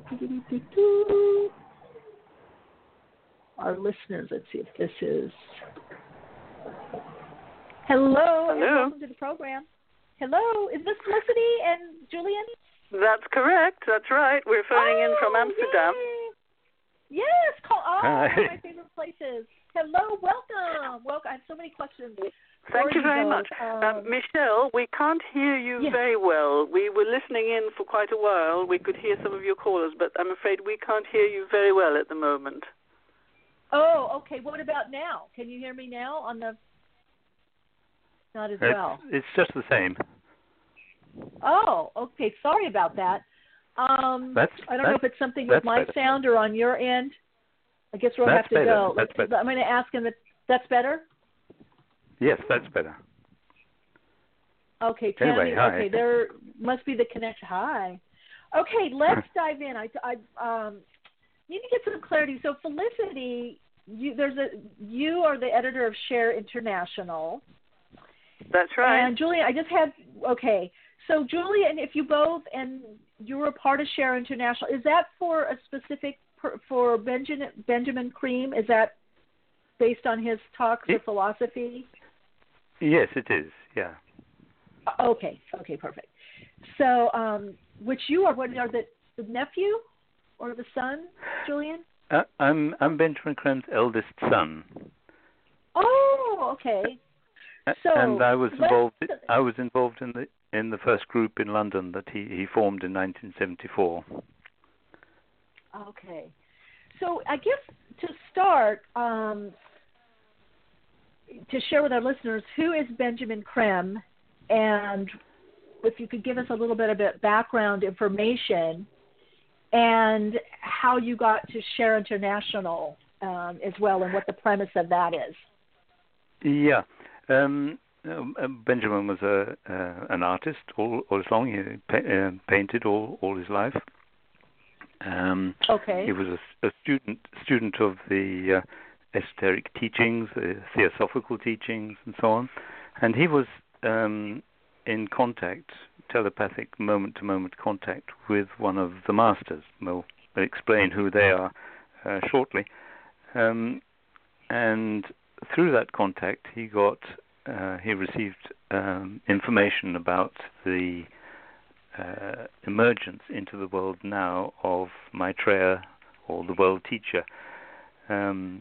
our listeners. Let's see if this is... Hello. And welcome to the program. Hello, is this Felicity and Julian? That's correct. That's right. We're phoning in from Amsterdam. Yay. Yes. One of my favorite places. Hello. Welcome. I have so many questions. Thank you very much. Michelle, we can't hear you very well. We were listening in for quite a while. We could hear some of your callers, but I'm afraid we can't hear you very well at the moment. Oh, okay. What about now? Can you hear me now Not as well. It's just the same. Oh, okay. Sorry about that. I don't know if it's something with my sound or on your end. I guess we'll have to go. I'm going to ask him if that's better. Yes, that's better. Okay, Tammy. Anyway, hi. Okay, there must be the connection. Hi. Okay, let's dive in. I need to get some clarity. So, Felicity, you are the editor of Share International. That's right. And Julian, So Julian, if you both, and you were a part of Share International, is that for a specific, for Benjamin Creme? Is that based on his talks or philosophy? Yes, it is, yeah. Okay, perfect. So, which you are, what are the nephew or the son, Julian? I'm Benjamin Creme's eldest son. Oh, okay. So, and I was involved in the first group in London that he formed in 1974. Okay. So I guess to start, to share with our listeners, who is Benjamin Creme, and if you could give us a little bit of background information and how you got to Share International as well, and what the premise of that is. Yeah. Benjamin was an artist all his long. He painted all his life. He was a student of the esoteric teachings, the theosophical teachings, and so on. And he was in contact, telepathic, moment-to-moment contact with one of the masters. We'll explain who they are shortly. And through that contact, he received information about the emergence into the world now of Maitreya, or the world teacher. And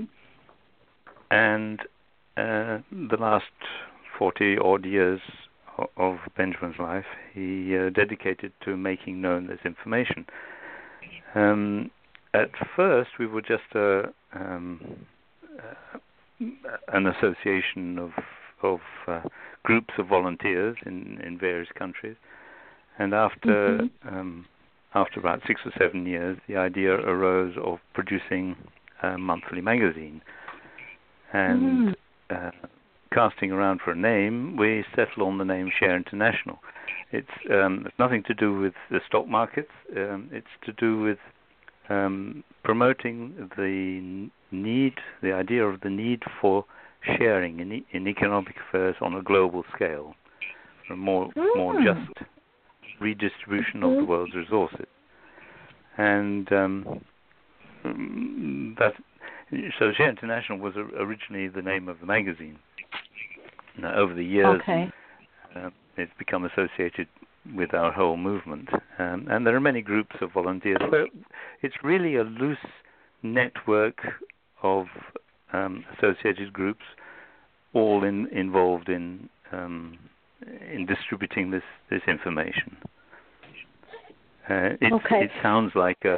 the last 40-odd years of Benjamin's life, he dedicated to making known this information. At first, we were just an association of groups of volunteers in various countries, and after about 6 or 7 years, the idea arose of producing a monthly magazine. And casting around for a name, we settled on the name Share International. It's nothing to do with the stock markets. It's to do with promoting the idea of the need for sharing in economic affairs on a global scale, for more just redistribution of the world's resources. And so Share International was originally the name of the magazine. Now, over the years, it's become associated with our whole movement. And there are many groups of volunteers. But it's really a loose network of associated groups, all involved in distributing this information. It sounds like a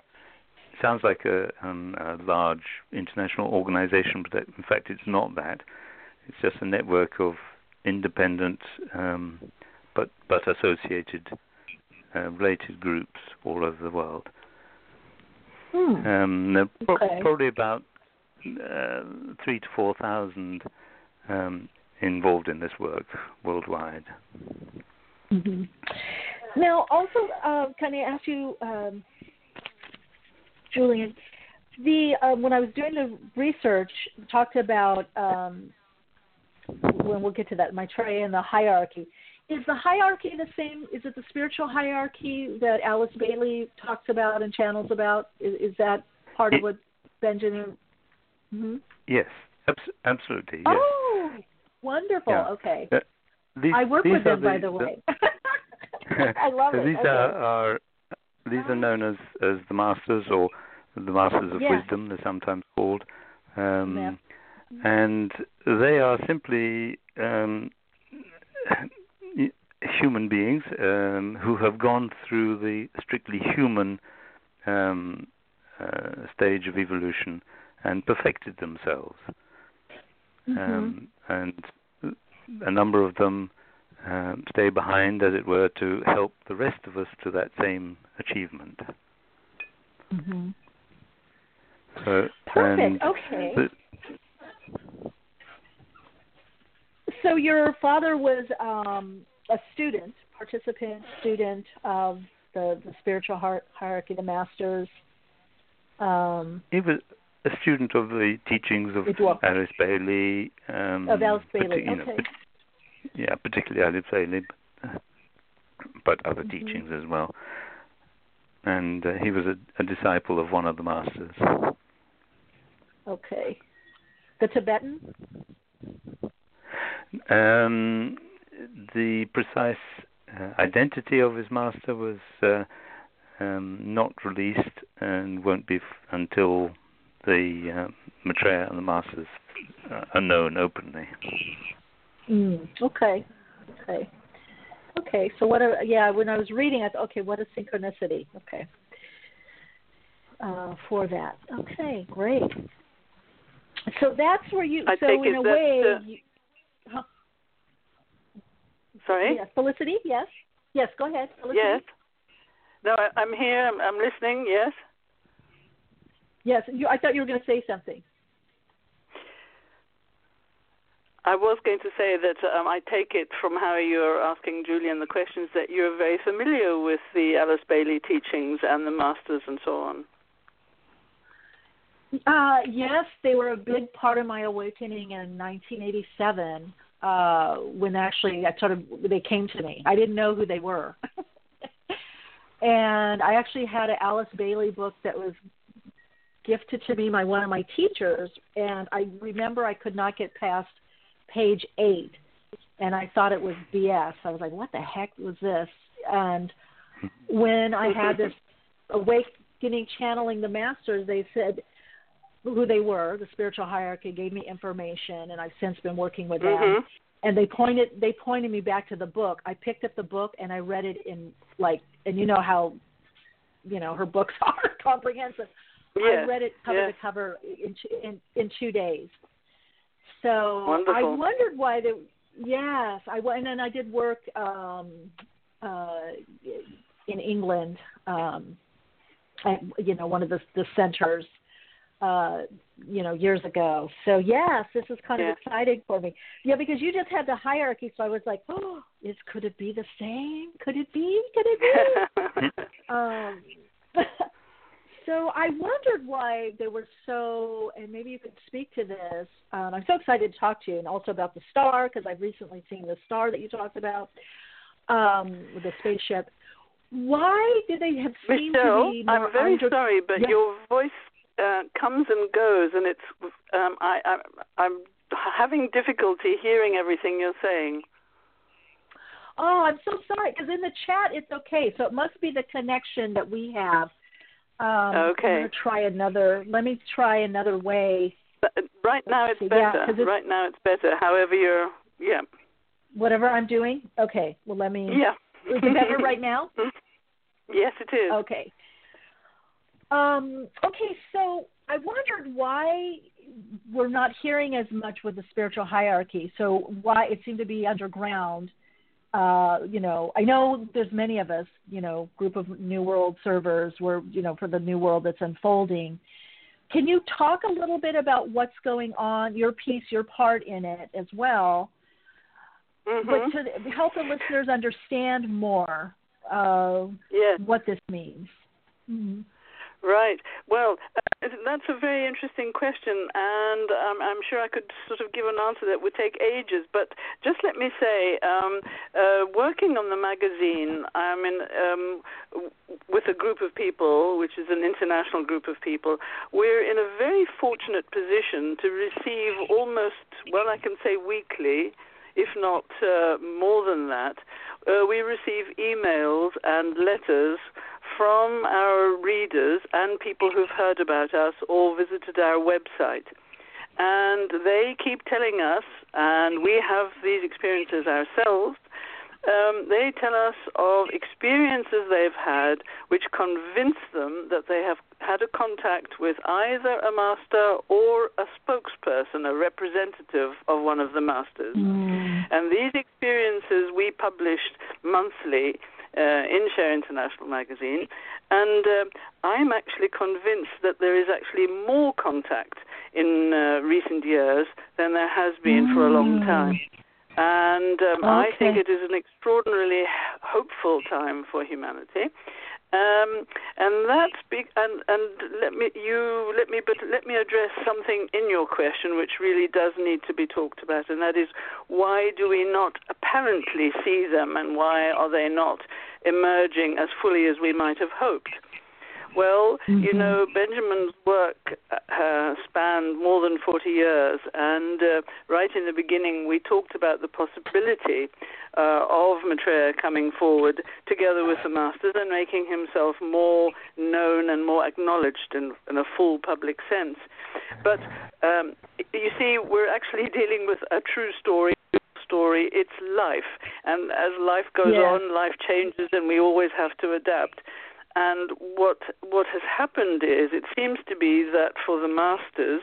large international organization, but in fact it's not that. It's just a network of independent but associated related groups all over the world. There are probably about 3,000 to 4,000 involved in this work worldwide. Mm-hmm. Now, also, can I ask you, Julian, when I was doing the research, talked about, when we'll get to that, Maitreya and the hierarchy. Is the hierarchy the same? Is it the spiritual hierarchy that Alice Bailey talks about and channels about? Is that part of what Benjamin? Mm-hmm. Yes, absolutely. Yes. Oh, wonderful. Yeah. Okay. I work with them, by the way. I love it. These are known as the Masters, or the Masters of Wisdom, they're sometimes called. And they are simply human beings who have gone through the strictly human stage of evolution and perfected themselves. Mm-hmm. And a number of them stay behind, as it were, to help the rest of us to that same achievement. Mm-hmm. So, perfect. Okay. So your father was a participant student of the spiritual hierarchy, the Masters. He was a student of the teachings of Alice Bailey. Of Alice Bailey, okay. Particularly Alice Bailey, but other teachings as well. And he was a disciple of one of the Masters. Okay. The Tibetan? The precise identity of his master was not released and won't be until the Maitreya and the Masters are known openly. Okay. So when I was reading, I thought, okay, what is synchronicity? Okay. For that. Okay, great. So that's where you. In a way. Sorry? Yes, Felicity, yes. Yes, go ahead, Felicity. Yes. No, I'm here. I'm listening, yes. Yes, I thought you were going to say something. I was going to say that I take it from how you're asking Julian the questions that you're very familiar with the Alice Bailey teachings and the Masters and so on. Yes, they were a big part of my awakening in 1987. When actually they came to me. I didn't know who they were. And I actually had an Alice Bailey book that was gifted to me by one of my teachers, and I remember I could not get past page 8, and I thought it was BS. I was like, what the heck was this? And when I had this awakening channeling the Masters, they said who they were, the spiritual hierarchy, gave me information, and I've since been working with them. And they pointed me back to the book. I picked up the book and I read it in and you know how, her books are comprehensive. Yes. I read it cover to cover in 2 days. So wonderful. I wondered why they. Yes, and then I did work in England. At, one of the centers. Years ago. So yes, this is kind of exciting for me. Yeah, because you just had the hierarchy, so I was like, could it be the same? Could it be? So I wondered why they were so, and maybe you could speak to this. I'm so excited to talk to you, and also about the star, because I've recently seen the star that you talked about, with the spaceship. Why did they have seemed Michelle, to be more I'm very sorry, but your voice comes and goes, and it's I'm having difficulty hearing everything you're saying. Oh, I'm so sorry, because in the chat it's okay, so it must be the connection that we have. Okay. Let me try another way. Right now it's better. Right now it's better. However whatever I'm doing? Okay, well let me... Yeah. Is it better right now? Yes, it is. Okay. Okay, so I wondered why we're not hearing as much with the spiritual hierarchy. So why it seemed to be underground. I know there's many of us, group of New World servers where, for the New World that's unfolding. Can you talk a little bit about what's going on, your piece, your part in it as well? but to help the listeners understand more what this means. Mm-hmm. Right. Well, that's a very interesting question, and I'm sure I could sort of give an answer that would take ages. But just let me say, working on the magazine, I'm with a group of people, which is an international group of people. We're in a very fortunate position to receive almost, well, I can say weekly, if not more than that. We receive emails and letters from our readers and people who've heard about us or visited our website. And they keep telling us, and we have these experiences ourselves, they tell us of experiences they've had which convince them that they have had a contact with either a master or a spokesperson, a representative of one of the masters. And these experiences we published monthly in Share International magazine, and I'm actually convinced that there is actually more contact in recent years than there has been for a long time. And I think it is an extraordinarily hopeful time for humanity. And that's big. And let me address something in your question which really does need to be talked about, and that is, why do we not apparently see them, and why are they not emerging as fully as we might have hoped? Well, you know, Benjamin's work spanned more than 40 years, and right in the beginning we talked about the possibility of Maitreya coming forward together with the masters and making himself more known and more acknowledged in a full public sense. But you see, we're actually dealing with a true story. It's life, and as life goes on, life changes, and we always have to adapt. And what has happened is, it seems to be that for the masters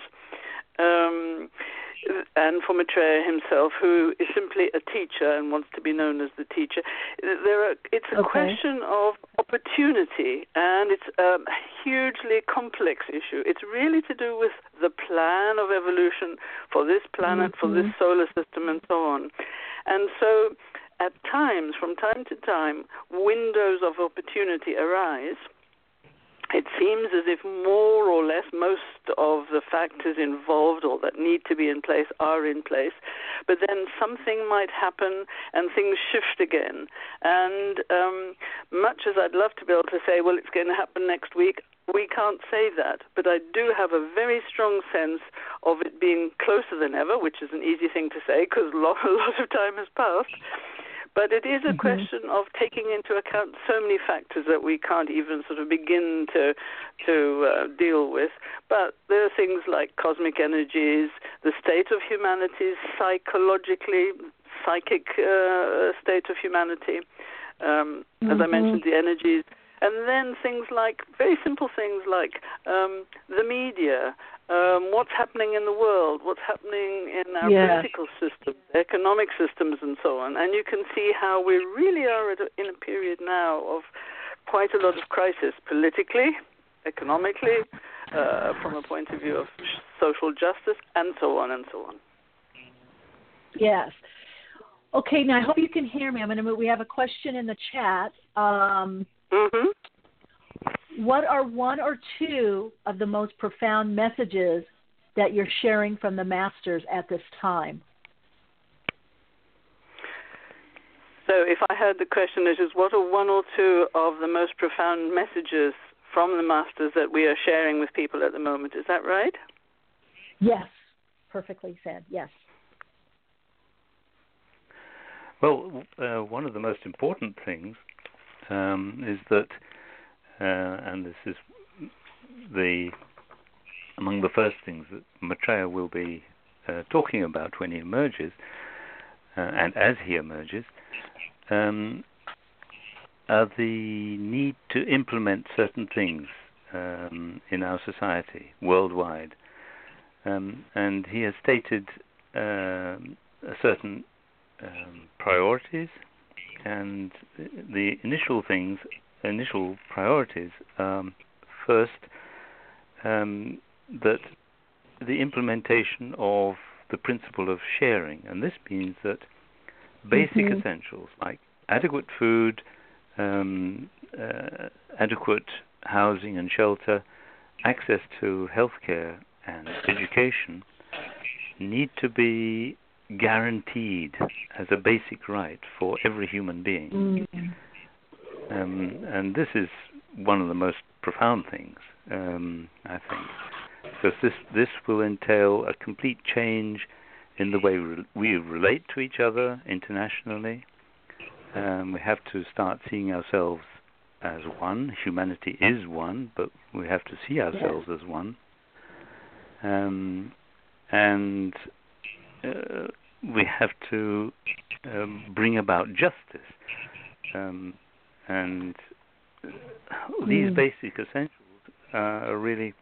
and for Maitreya himself, who is simply a teacher and wants to be known as the teacher, it's a question of opportunity, and it's a hugely complex issue. It's really to do with the plan of evolution for this planet, for this solar system, and so on. And so at times, from time to time, windows of opportunity arise. It seems as if more or less most of the factors involved or that need to be in place are in place, but then something might happen and things shift again. And much as I'd love to be able to say, well, it's going to happen next week, we can't say that. But I do have a very strong sense of it being closer than ever, which is an easy thing to say because a lot of time has passed. But it is a question of taking into account so many factors that we can't even sort of begin to deal with. But there are things like cosmic energies, the state of humanity, psychic state of humanity, as I mentioned, the energies. And then things like, very simple things like the media, what's happening in the world, what's happening in our political systems, economic systems, and so on. And you can see how we really are in a period now of quite a lot of crisis, politically, economically, from a point of view of social justice, and so on and so on. Yes. Okay, now I hope you can hear me. We have a question in the chat. What are one or two of the most profound messages that you're sharing from the masters at this time? So if I heard the question, it is, what are one or two of the most profound messages from the masters that we are sharing with people at the moment? Is that right? Yes, perfectly said, yes. Well, one of the most important things is that, and this is among the first things that Maitreya will be talking about when he emerges, and as he emerges, are the need to implement certain things in our society worldwide. And he has stated certain priorities, and the initial priorities, first, that the implementation of the principle of sharing, and this means that basic essentials like adequate food, adequate housing and shelter, access to healthcare and education need to be guaranteed as a basic right for every human being. And this is one of the most profound things, I think, because this will entail a complete change in the way we relate to each other internationally. We have to start seeing ourselves as one. Humanity is one, but we have to see ourselves as one. And we have to bring about justice. And these basic essentials are really,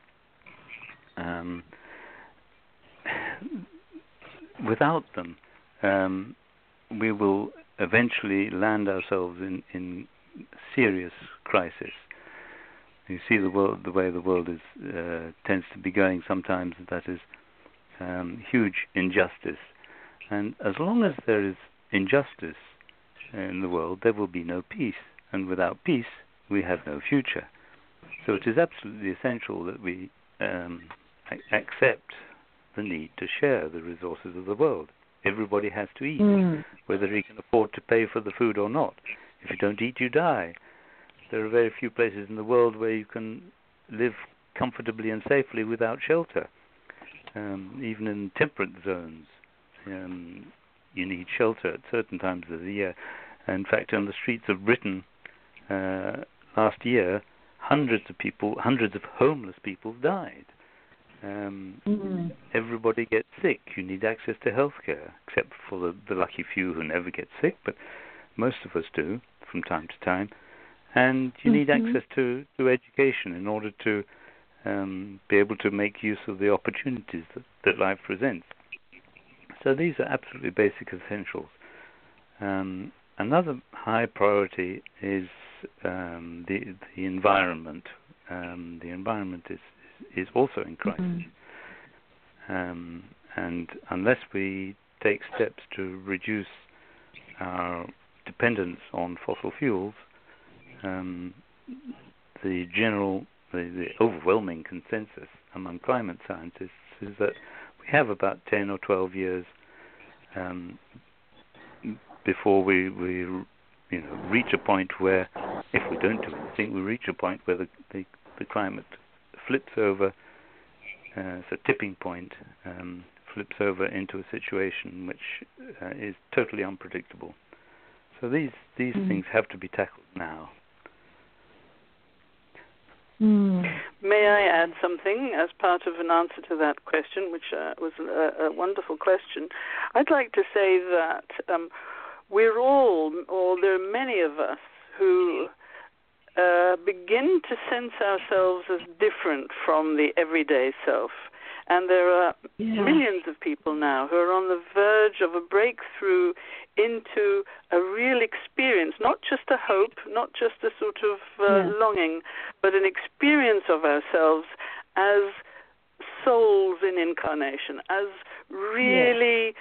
without them, we will eventually land ourselves in serious crisis. You see the way the world is tends to be going sometimes. That is huge injustice, and as long as there is injustice in the world, there will be no peace, and without peace, we have no future. So it is absolutely essential that we accept the need to share the resources of the world. Everybody has to eat, whether he can afford to pay for the food or not. If you don't eat, you die. There are very few places in the world where you can live comfortably and safely without shelter. Even in temperate zones, you need shelter at certain times of the year. In fact, on the streets of Britain last year, hundreds of homeless people died. Everybody gets sick. You need access to healthcare, except for the lucky few who never get sick, but most of us do from time to time. And you need access to education in order to be able to make use of the opportunities that life presents. So these are absolutely basic essentials. Another high priority is the environment. The environment is also in crisis. And unless we take steps to reduce our dependence on fossil fuels, the overwhelming consensus among climate scientists is that we have about 10 or 12 years before we reach a point where, if we don't do anything, we reach a point where the climate flips over, it's a tipping point, flips over into a situation which is totally unpredictable. So these things have to be tackled now. May I add something as part of an answer to that question, which was a wonderful question? I'd like to say that we're all, or there are many of us, who begin to sense ourselves as different from the everyday self. And there are millions of people now who are on the verge of a breakthrough into a real experience, not just a hope, not just a sort of longing, but an experience of ourselves as souls in incarnation, as really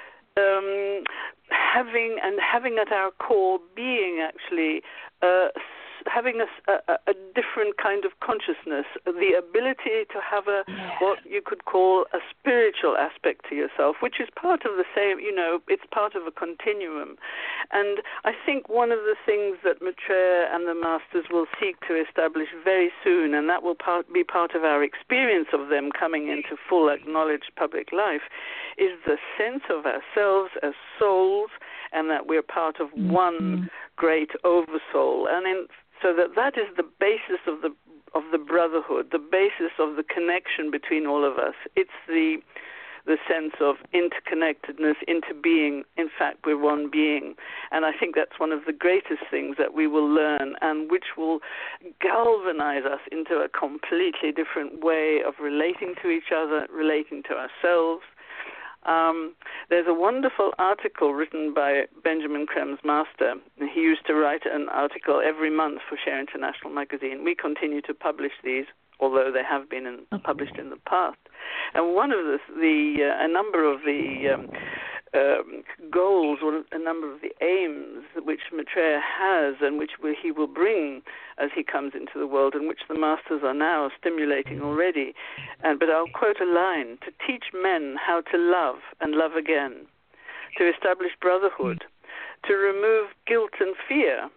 having at our core being actually having a different kind of consciousness, the ability to have what you could call a spiritual aspect to yourself, which is part of the same, it's part of a continuum. And I think one of the things that Maitreya and the Masters will seek to establish very soon, and that will be part of our experience of them coming into full acknowledged public life, is the sense of ourselves as souls, and that we're part of one great oversoul. And so that is the basis of the brotherhood, the basis of the connection between all of us. It's the sense of interconnectedness, interbeing. In fact, we're one being. And I think that's one of the greatest things that we will learn, and which will galvanize us into a completely different way of relating to each other, relating to ourselves. There's a wonderful article written by Benjamin Krem's master. He used to write an article every month for Share International magazine. We continue to publish these, although they have been published in the past. And one of a number of the goals or a number of the aims which Maitreya has and which he will bring as he comes into the world, and which the masters are now stimulating already. But I'll quote a line: to teach men how to love and love again, to establish brotherhood, to remove guilt and fear.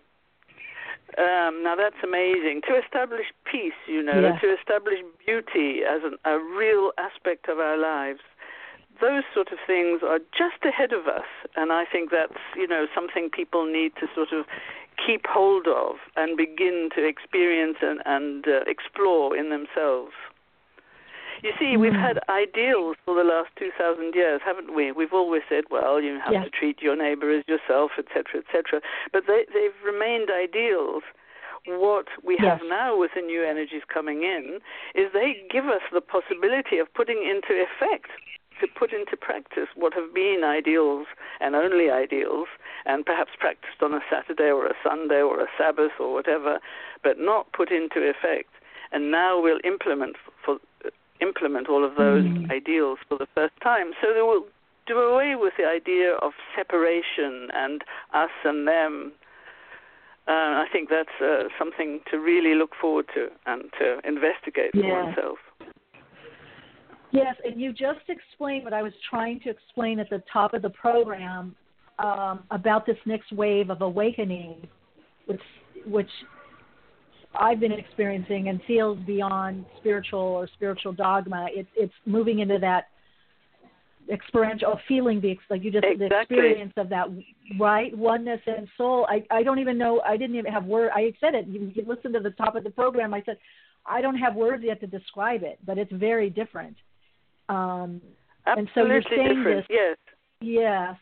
Now that's amazing. To establish peace, to establish beauty as a real aspect of our lives. Those sort of things are just ahead of us, and I think that's, something people need to sort of keep hold of and begin to experience and explore in themselves. You see, we've had ideals for the last 2,000 years, haven't we? We've always said, well, you have to treat your neighbor as yourself, etc., etc. But they've remained ideals. What we have now with the new energies coming in is they give us the possibility of putting into effect, to put into practice what have been ideals and only ideals, and perhaps practiced on a Saturday or a Sunday or a Sabbath or whatever, but not put into effect. And now we'll implement all of those ideals for the first time. So they will do away with the idea of separation and us and them. I think that's something to really look forward to and to investigate for oneself. Yes, and you just explained what I was trying to explain at the top of the program about this next wave of awakening, which I've been experiencing and feels beyond spiritual or spiritual dogma. It's moving into that experiential feeling, like you just the experience of that oneness and soul. I don't even know. I didn't even have words. I said it. You listen to the top of the program. I said I don't have words yet to describe it, but it's very different. Absolutely and so you're saying different. This. Yes.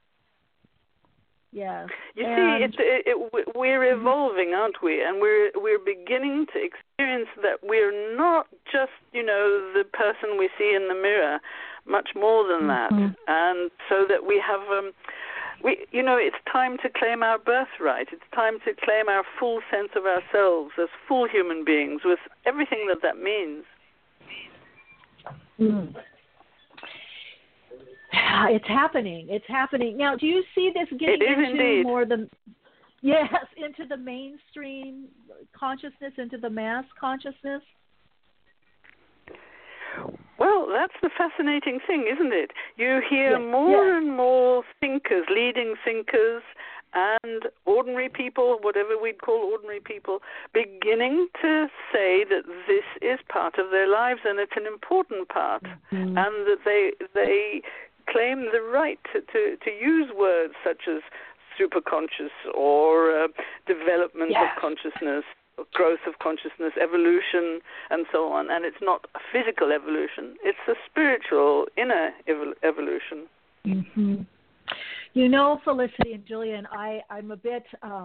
Yes. You see, we're evolving, aren't we? And we're beginning to experience that we're not just, the person we see in the mirror, much more than that. And so that we have, it's time to claim our birthright. It's time to claim our full sense of ourselves as full human beings with everything that means. It's happening. Now, do you see this getting into more into the mainstream consciousness, into the mass consciousness? Well, that's the fascinating thing, isn't it? You hear more and more thinkers, leading thinkers, and ordinary people, whatever we'd call ordinary people, beginning to say that this is part of their lives and it's an important part, and that they claim the right to use words such as superconscious or development of consciousness, growth of consciousness, evolution, and so on. And it's not a physical evolution, it's a spiritual inner evolution. Mm-hmm. Felicity and Julian, I'm a bit,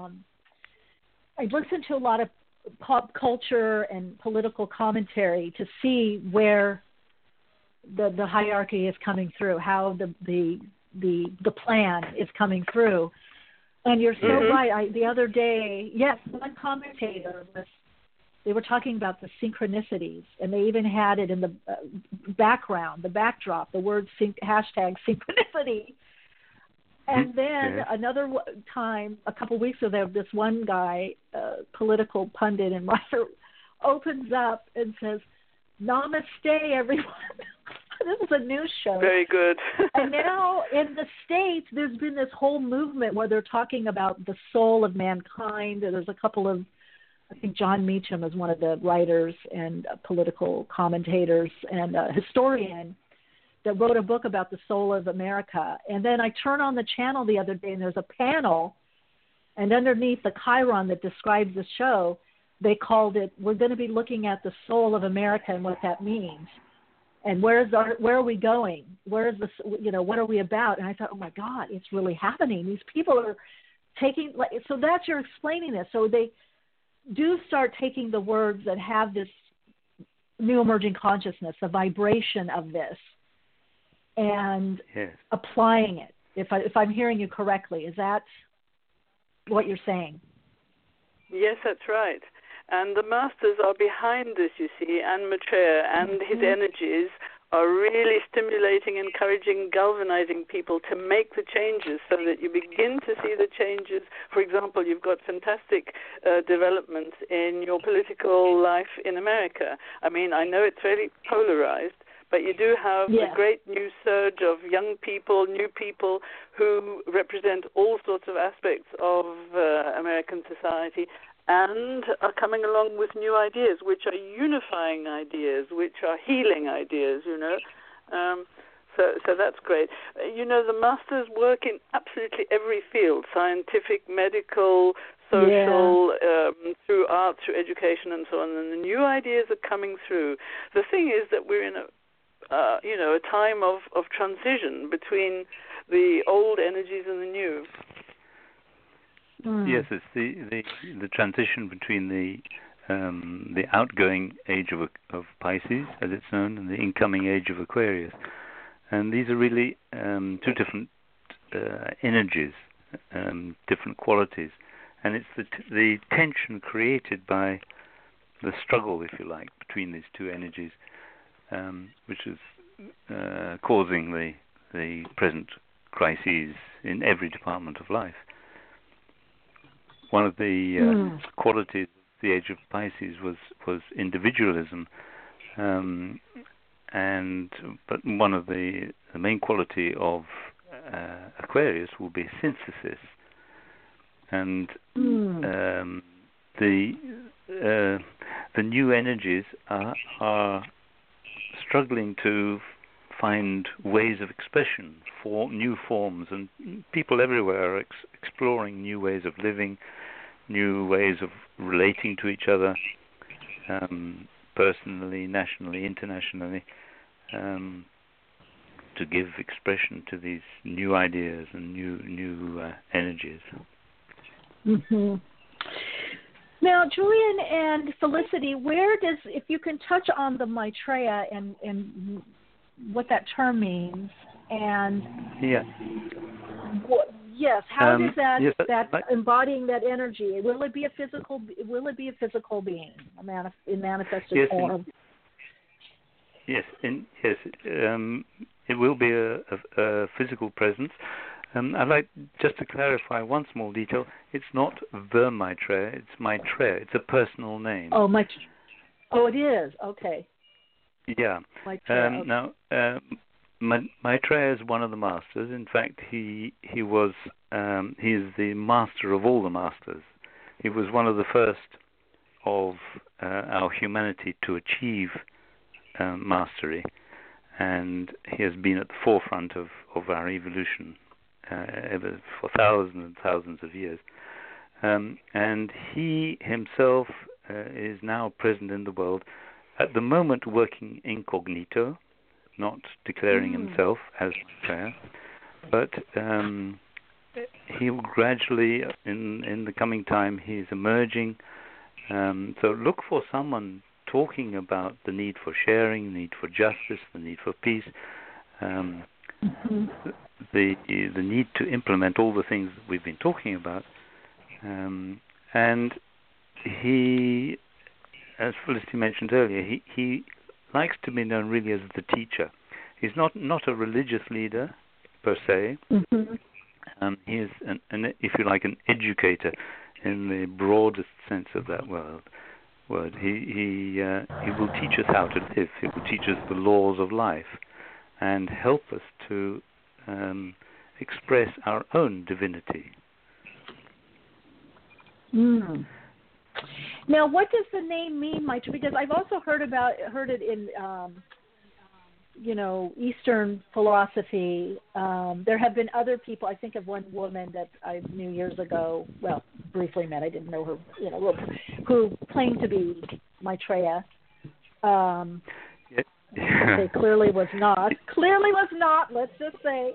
I listen to a lot of pop culture and political commentary to see where the hierarchy is coming through, how the plan is coming through. And you're so right. The other day, one commentator they were talking about the synchronicities, and they even had it in the background, the backdrop, the word hashtag synchronicity. And then another time, a couple weeks ago, this one guy, political pundit and writer, opens up and says, "Namaste, everyone." This is a news show. Very good. And now in the States, there's been this whole movement where they're talking about the soul of mankind. There's a couple of, I think John Meacham is one of the writers and political commentators and a historian that wrote a book about the soul of America. And then I turn on the channel the other day, and there's a panel, and underneath the chyron that describes the show, they called it, "We're going to be looking at the soul of America and what that means. And where are we going? Where is this, what are we about?" And I thought, oh my God, it's really happening. These people are taking, so that's, you're explaining this. So they do start taking the words that have this new emerging consciousness, the vibration of this, and applying it. If I'm hearing you correctly, is that what you're saying? Yes, that's right. And the masters are behind this, you see, and Maitreya and his energies are really stimulating, encouraging, galvanizing people to make the changes so that you begin to see the changes. For example, you've got fantastic developments in your political life in America. I mean, I know it's very polarized, but you do have a great new surge of young people, new people who represent all sorts of aspects of American society and are coming along with new ideas, which are unifying ideas, which are healing ideas, you know. So that's great. You know, the masters work in absolutely every field, scientific, medical, social, through art, through education, and so on. And the new ideas are coming through. The thing is that we're in a time of transition between the old energies and the new. Yes, it's the transition between the outgoing age of Pisces, as it's known, and the incoming age of Aquarius, and these are really two different energies, different qualities, and it's the tension created by the struggle, if you like, between these two energies, which is causing the present crises in every department of life. One of the qualities of the age of Pisces was individualism, but one of the main quality of Aquarius will be synthesis, and the new energies are struggling to find ways of expression for new forms, and people everywhere are exploring new ways of living, new ways of relating to each other, personally, nationally, internationally, to give expression to these new ideas and new energies. Mm-hmm. Now, Julian and Felicity, if you can touch on the Maitreya and what that term means, and how does that embodying that energy? Will it be a physical being, in manifested form? It will be a physical presence. I'd like just to clarify one small detail. It's not the Maitreya, it's Maitreya. It's a personal name. Oh, it is. Okay. Yeah. Maitreya. Now, Maitreya is one of the masters. In fact, he is the master of all the masters. He was one of the first of our humanity to achieve mastery, and he has been at the forefront of our evolution ever for thousands and thousands of years. And he himself is now present in the world, at the moment working incognito, not declaring himself as Maitreya, but he will gradually, in the coming time, he's emerging. So look for someone talking about the need for sharing, the need for justice, the need for peace, the need to implement all the things that we've been talking about. And he, as Felicity mentioned earlier, he likes to be known really as the teacher. He's not a religious leader per se. He is, if you like, an educator in the broadest sense of that word. He will teach us how to live. He will teach us the laws of life and help us to express our own divinity. Now, what does the name mean, Maitreya? Because I've also heard it in Eastern philosophy. There have been other people. I think of one woman that I knew years ago. Well, briefly met. I didn't know her. Who claimed to be Maitreya. They clearly was not. Let's just say.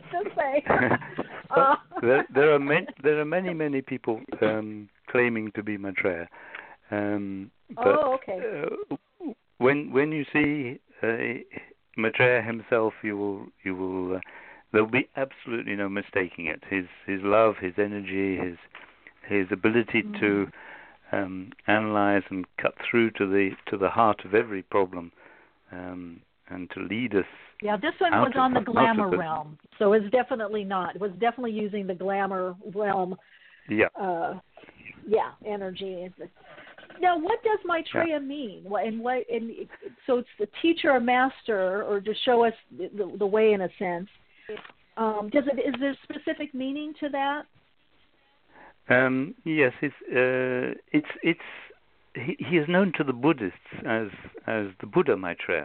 There are many people claiming to be Maitreya. Okay. When you see Maitreya himself, you will there'll be absolutely no mistaking it. His love, his energy, his ability to analyze and cut through to the heart of every problem, and to lead us. Yeah, this one was on the glamour realm, so it's definitely not. It was definitely using the glamour realm. Yeah. Energy. Now, what does Maitreya mean? So it's the teacher or master, or to show us the way, in a sense. Is there specific meaning to that? Yes, he is known to the Buddhists as the Buddha Maitreya,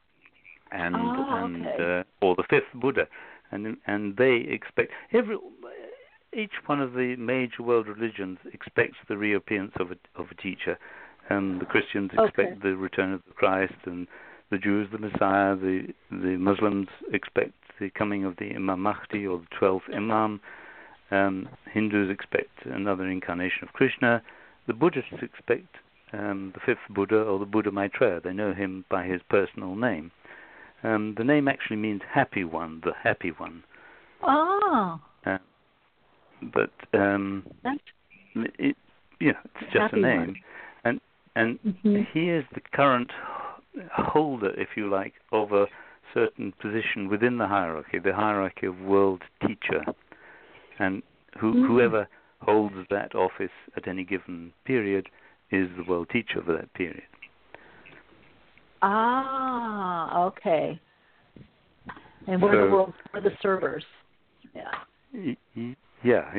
or the fifth Buddha, and they expect each one of the major world religions expects the reappearance of a teacher. The Christians expect the return of the Christ, and the Jews the Messiah. The Muslims expect the coming of the Imam Mahdi, or the 12th Imam. Hindus expect another incarnation of Krishna. The Buddhists expect the fifth Buddha, or the Buddha Maitreya. They know him by his personal name. The name actually means happy one, the happy one. Oh. But it's just a name, and he is the current holder, if you like, of a certain position within the hierarchy of world teacher, and whoever holds that office at any given period is the world teacher for that period. Ah, okay. And we're the servers. Yeah. Yeah,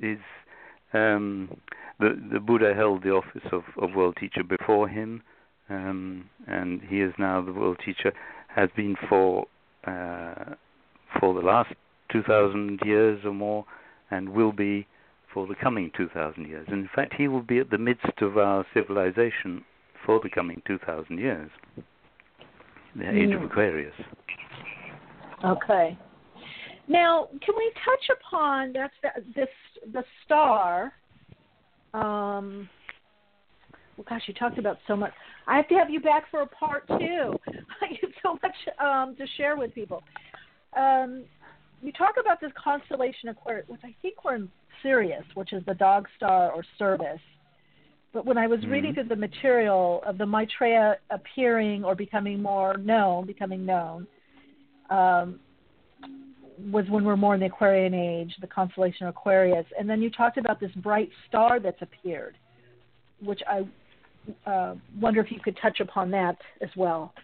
the Buddha held the office of world teacher before him, and he is now the world teacher. Has been for the last 2,000 years or more, and will be for the coming 2,000 years. And in fact, he will be at the midst of our civilization for the coming 2,000 years, the age of Aquarius. Okay. Now, can we touch upon the star? Well, gosh, you talked about so much. I have to have you back for a part 2. I have so much to share with people. You talk about this constellation Aquarius, which I think we're in Sirius, which is the dog star or Cervus. But when I was reading through the material of the Maitreya appearing or becoming known, was when we're more in the Aquarian age, the constellation Aquarius. And then you talked about this bright star that's appeared, which I wonder if you could touch upon that as well.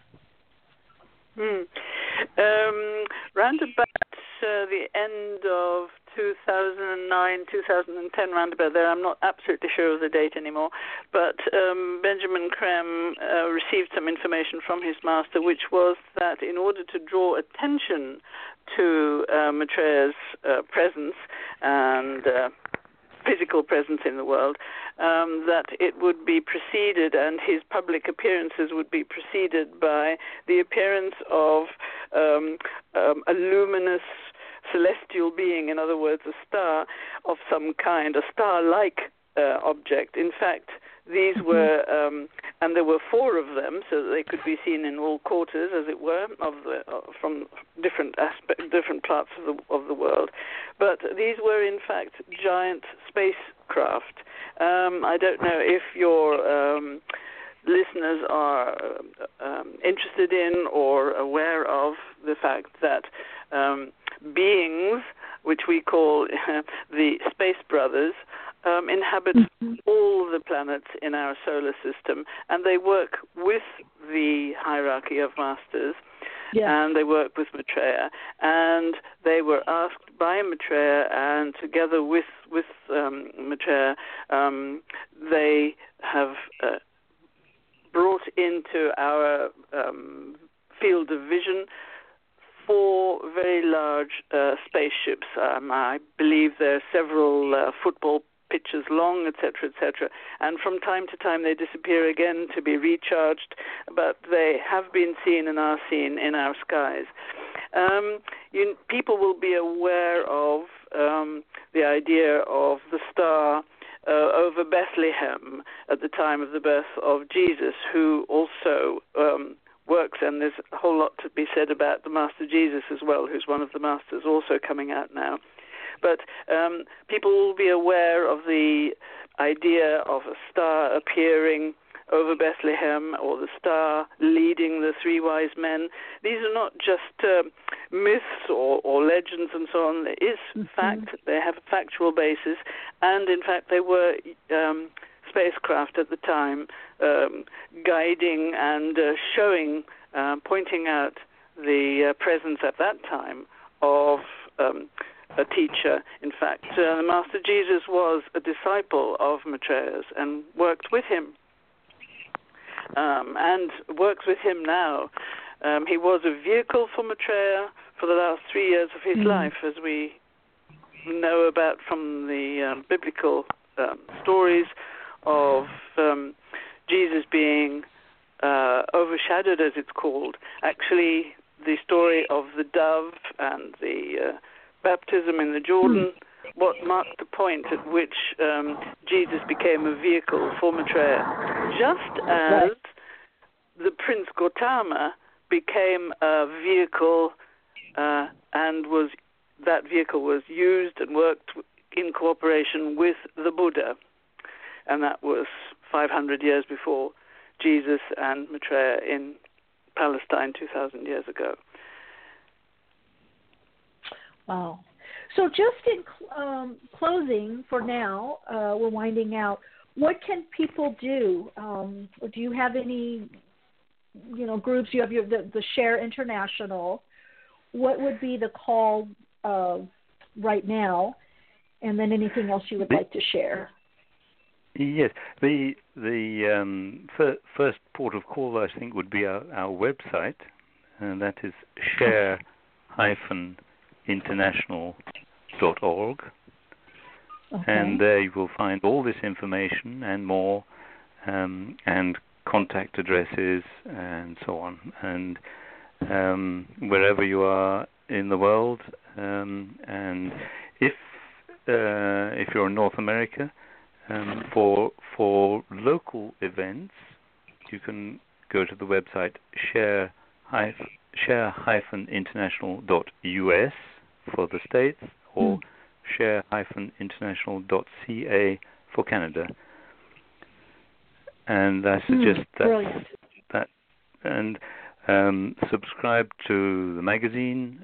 Round about the end of 2009, 2010, round about there, I'm not absolutely sure of the date anymore, but Benjamin Creme received some information from his master, which was that in order to draw attention to Maitreya's presence and physical presence in the world, that it would be preceded, and his public appearances would be preceded by the appearance of a luminous celestial being, in other words, a star of some kind, a star-like object. In fact, these were, and there were 4 of them, so that they could be seen in all quarters, as it were, from different parts of the world. But these were, in fact, giant spacecraft. I don't know if your listeners are interested in or aware of the fact that beings, which we call the Space Brothers, inhabit all the planets in our solar system, and they work with the hierarchy of masters, and they work with Maitreya, and they were asked by Maitreya, and together with Maitreya, they have brought into our field of vision 4 very large spaceships. I believe they're several football pitches long, etc., etc. And from time to time they disappear again to be recharged, but they have been seen and are seen in our skies. People will be aware of the idea of the star over Bethlehem at the time of the birth of Jesus, who also works, and there's a whole lot to be said about the Master Jesus as well, who's one of the masters also coming out now. But people will be aware of the idea of a star appearing over Bethlehem, or the star leading the three wise men. These are not just myths or legends and so on. There is fact. They have a factual basis, and in fact they were spacecraft at the time, guiding and showing, pointing out the presence at that time of a teacher. In fact, the Master Jesus was a disciple of Maitreya's and worked with him, and works with him now. He was a vehicle for Maitreya for the last 3 years of his life, as we know about from the biblical stories of Jesus being overshadowed, as it's called. Actually, the story of the dove and the baptism in the Jordan, what marked the point at which Jesus became a vehicle for Maitreya, just as the Prince Gautama became a vehicle, and that vehicle was used and worked in cooperation with the Buddha, and that was 500 years before Jesus and Maitreya in Palestine 2,000 years ago. Wow. So just in closing for now, we're winding out. What can people do? Do you have any, groups? You have the Share International. What would be the call right now? And then anything else you would like to share? Yes, the first port of call, I think, would be our website, and that is share-international.org. Okay. And there you will find all this information and more, and contact addresses and so on. And wherever you are in the world, and if you're in North America, for local events, you can go to the website share-international.us for the States, or share-international.ca for Canada. And I suggest that and subscribe to the magazine.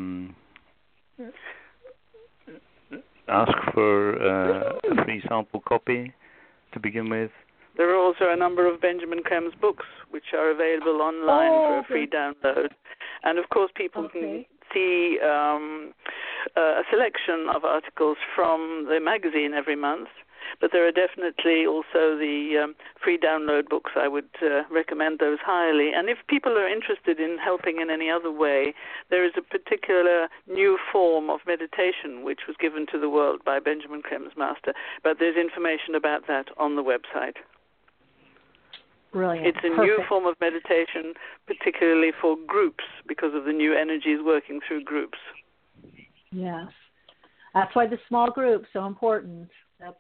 Ask for a free sample copy to begin with. There are also a number of Benjamin Crem's books which are available online for a free download. And of course people can see a selection of articles from the magazine every month. But there are definitely also the free download books. I would recommend those highly. And if people are interested in helping in any other way, there is a particular new form of meditation which was given to the world by Benjamin Crem's master. But there's information about that on the website. Brilliant. It's a new form of meditation, particularly for groups, because of the new energies working through groups. Yes. That's why the small group is so important. That's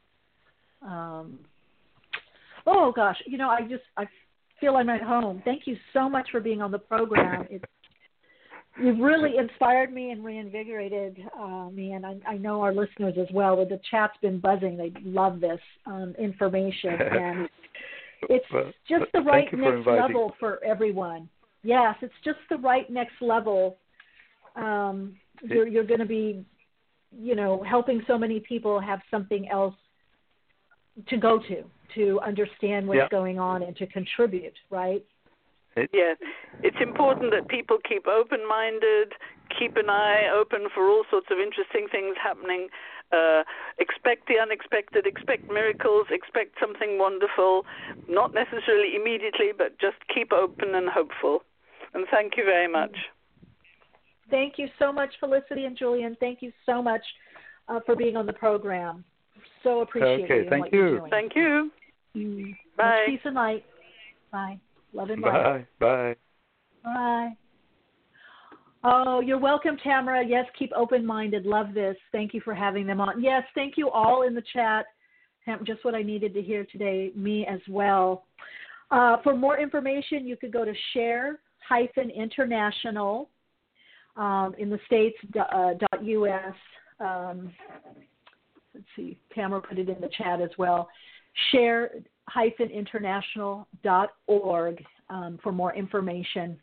oh gosh, I feel I'm at home. Thank you so much for being on the program. You've really inspired me and reinvigorated me, and I know our listeners as well. The chat's been buzzing. They love this information, and it's just the right next level for everyone. Yes, it's just the right next level. You're going to be, helping so many people have something else to go to understand what's going on and to contribute, right? Yes. It's important that people keep open-minded, keep an eye open for all sorts of interesting things happening. Expect the unexpected, expect miracles, expect something wonderful, not necessarily immediately, but just keep open and hopeful. And thank you very much. Thank you so much, Felicity and Julian. Thank you so much for being on the program. So appreciate you. Thank you. Thank you. Bye. Peace and light. Bye. Love and light. Bye. Bye. Oh, you're welcome, Tamara. Yes, keep open-minded. Love this. Thank you for having them on. Yes, thank you all in the chat. Just what I needed to hear today, me as well. For more information, you could go to share-international in the States, .us. Let's see, Tamara put it in the chat as well. Share soul-international.org for more information.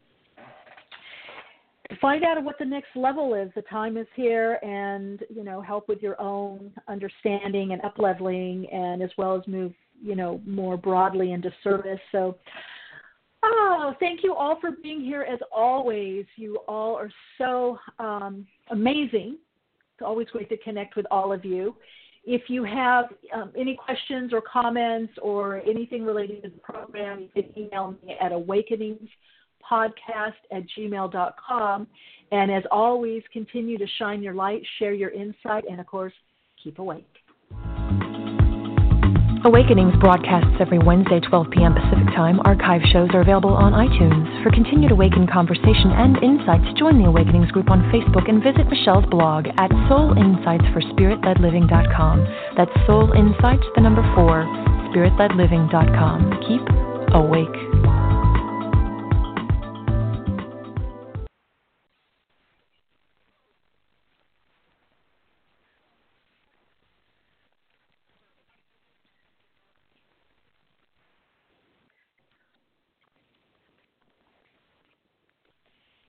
To find out what the next level is, the time is here, and, help with your own understanding and up-leveling, and as well as move, more broadly into service. So, thank you all for being here as always. You all are so amazing. It's always great to connect with all of you. If you have any questions or comments or anything related to the program, you can email me at awakeningspodcast@gmail.com. And as always, continue to shine your light, share your insight, and, of course, keep awake. Awakenings broadcasts every Wednesday, 12 p.m. Pacific Time. Archive shows are available on iTunes. For continued Awaken conversation and insights, join the Awakenings group on Facebook and visit Michelle's blog at soulinsightsforspiritledliving.com. That's Soul Insights, 4, spiritledliving.com. Keep awake.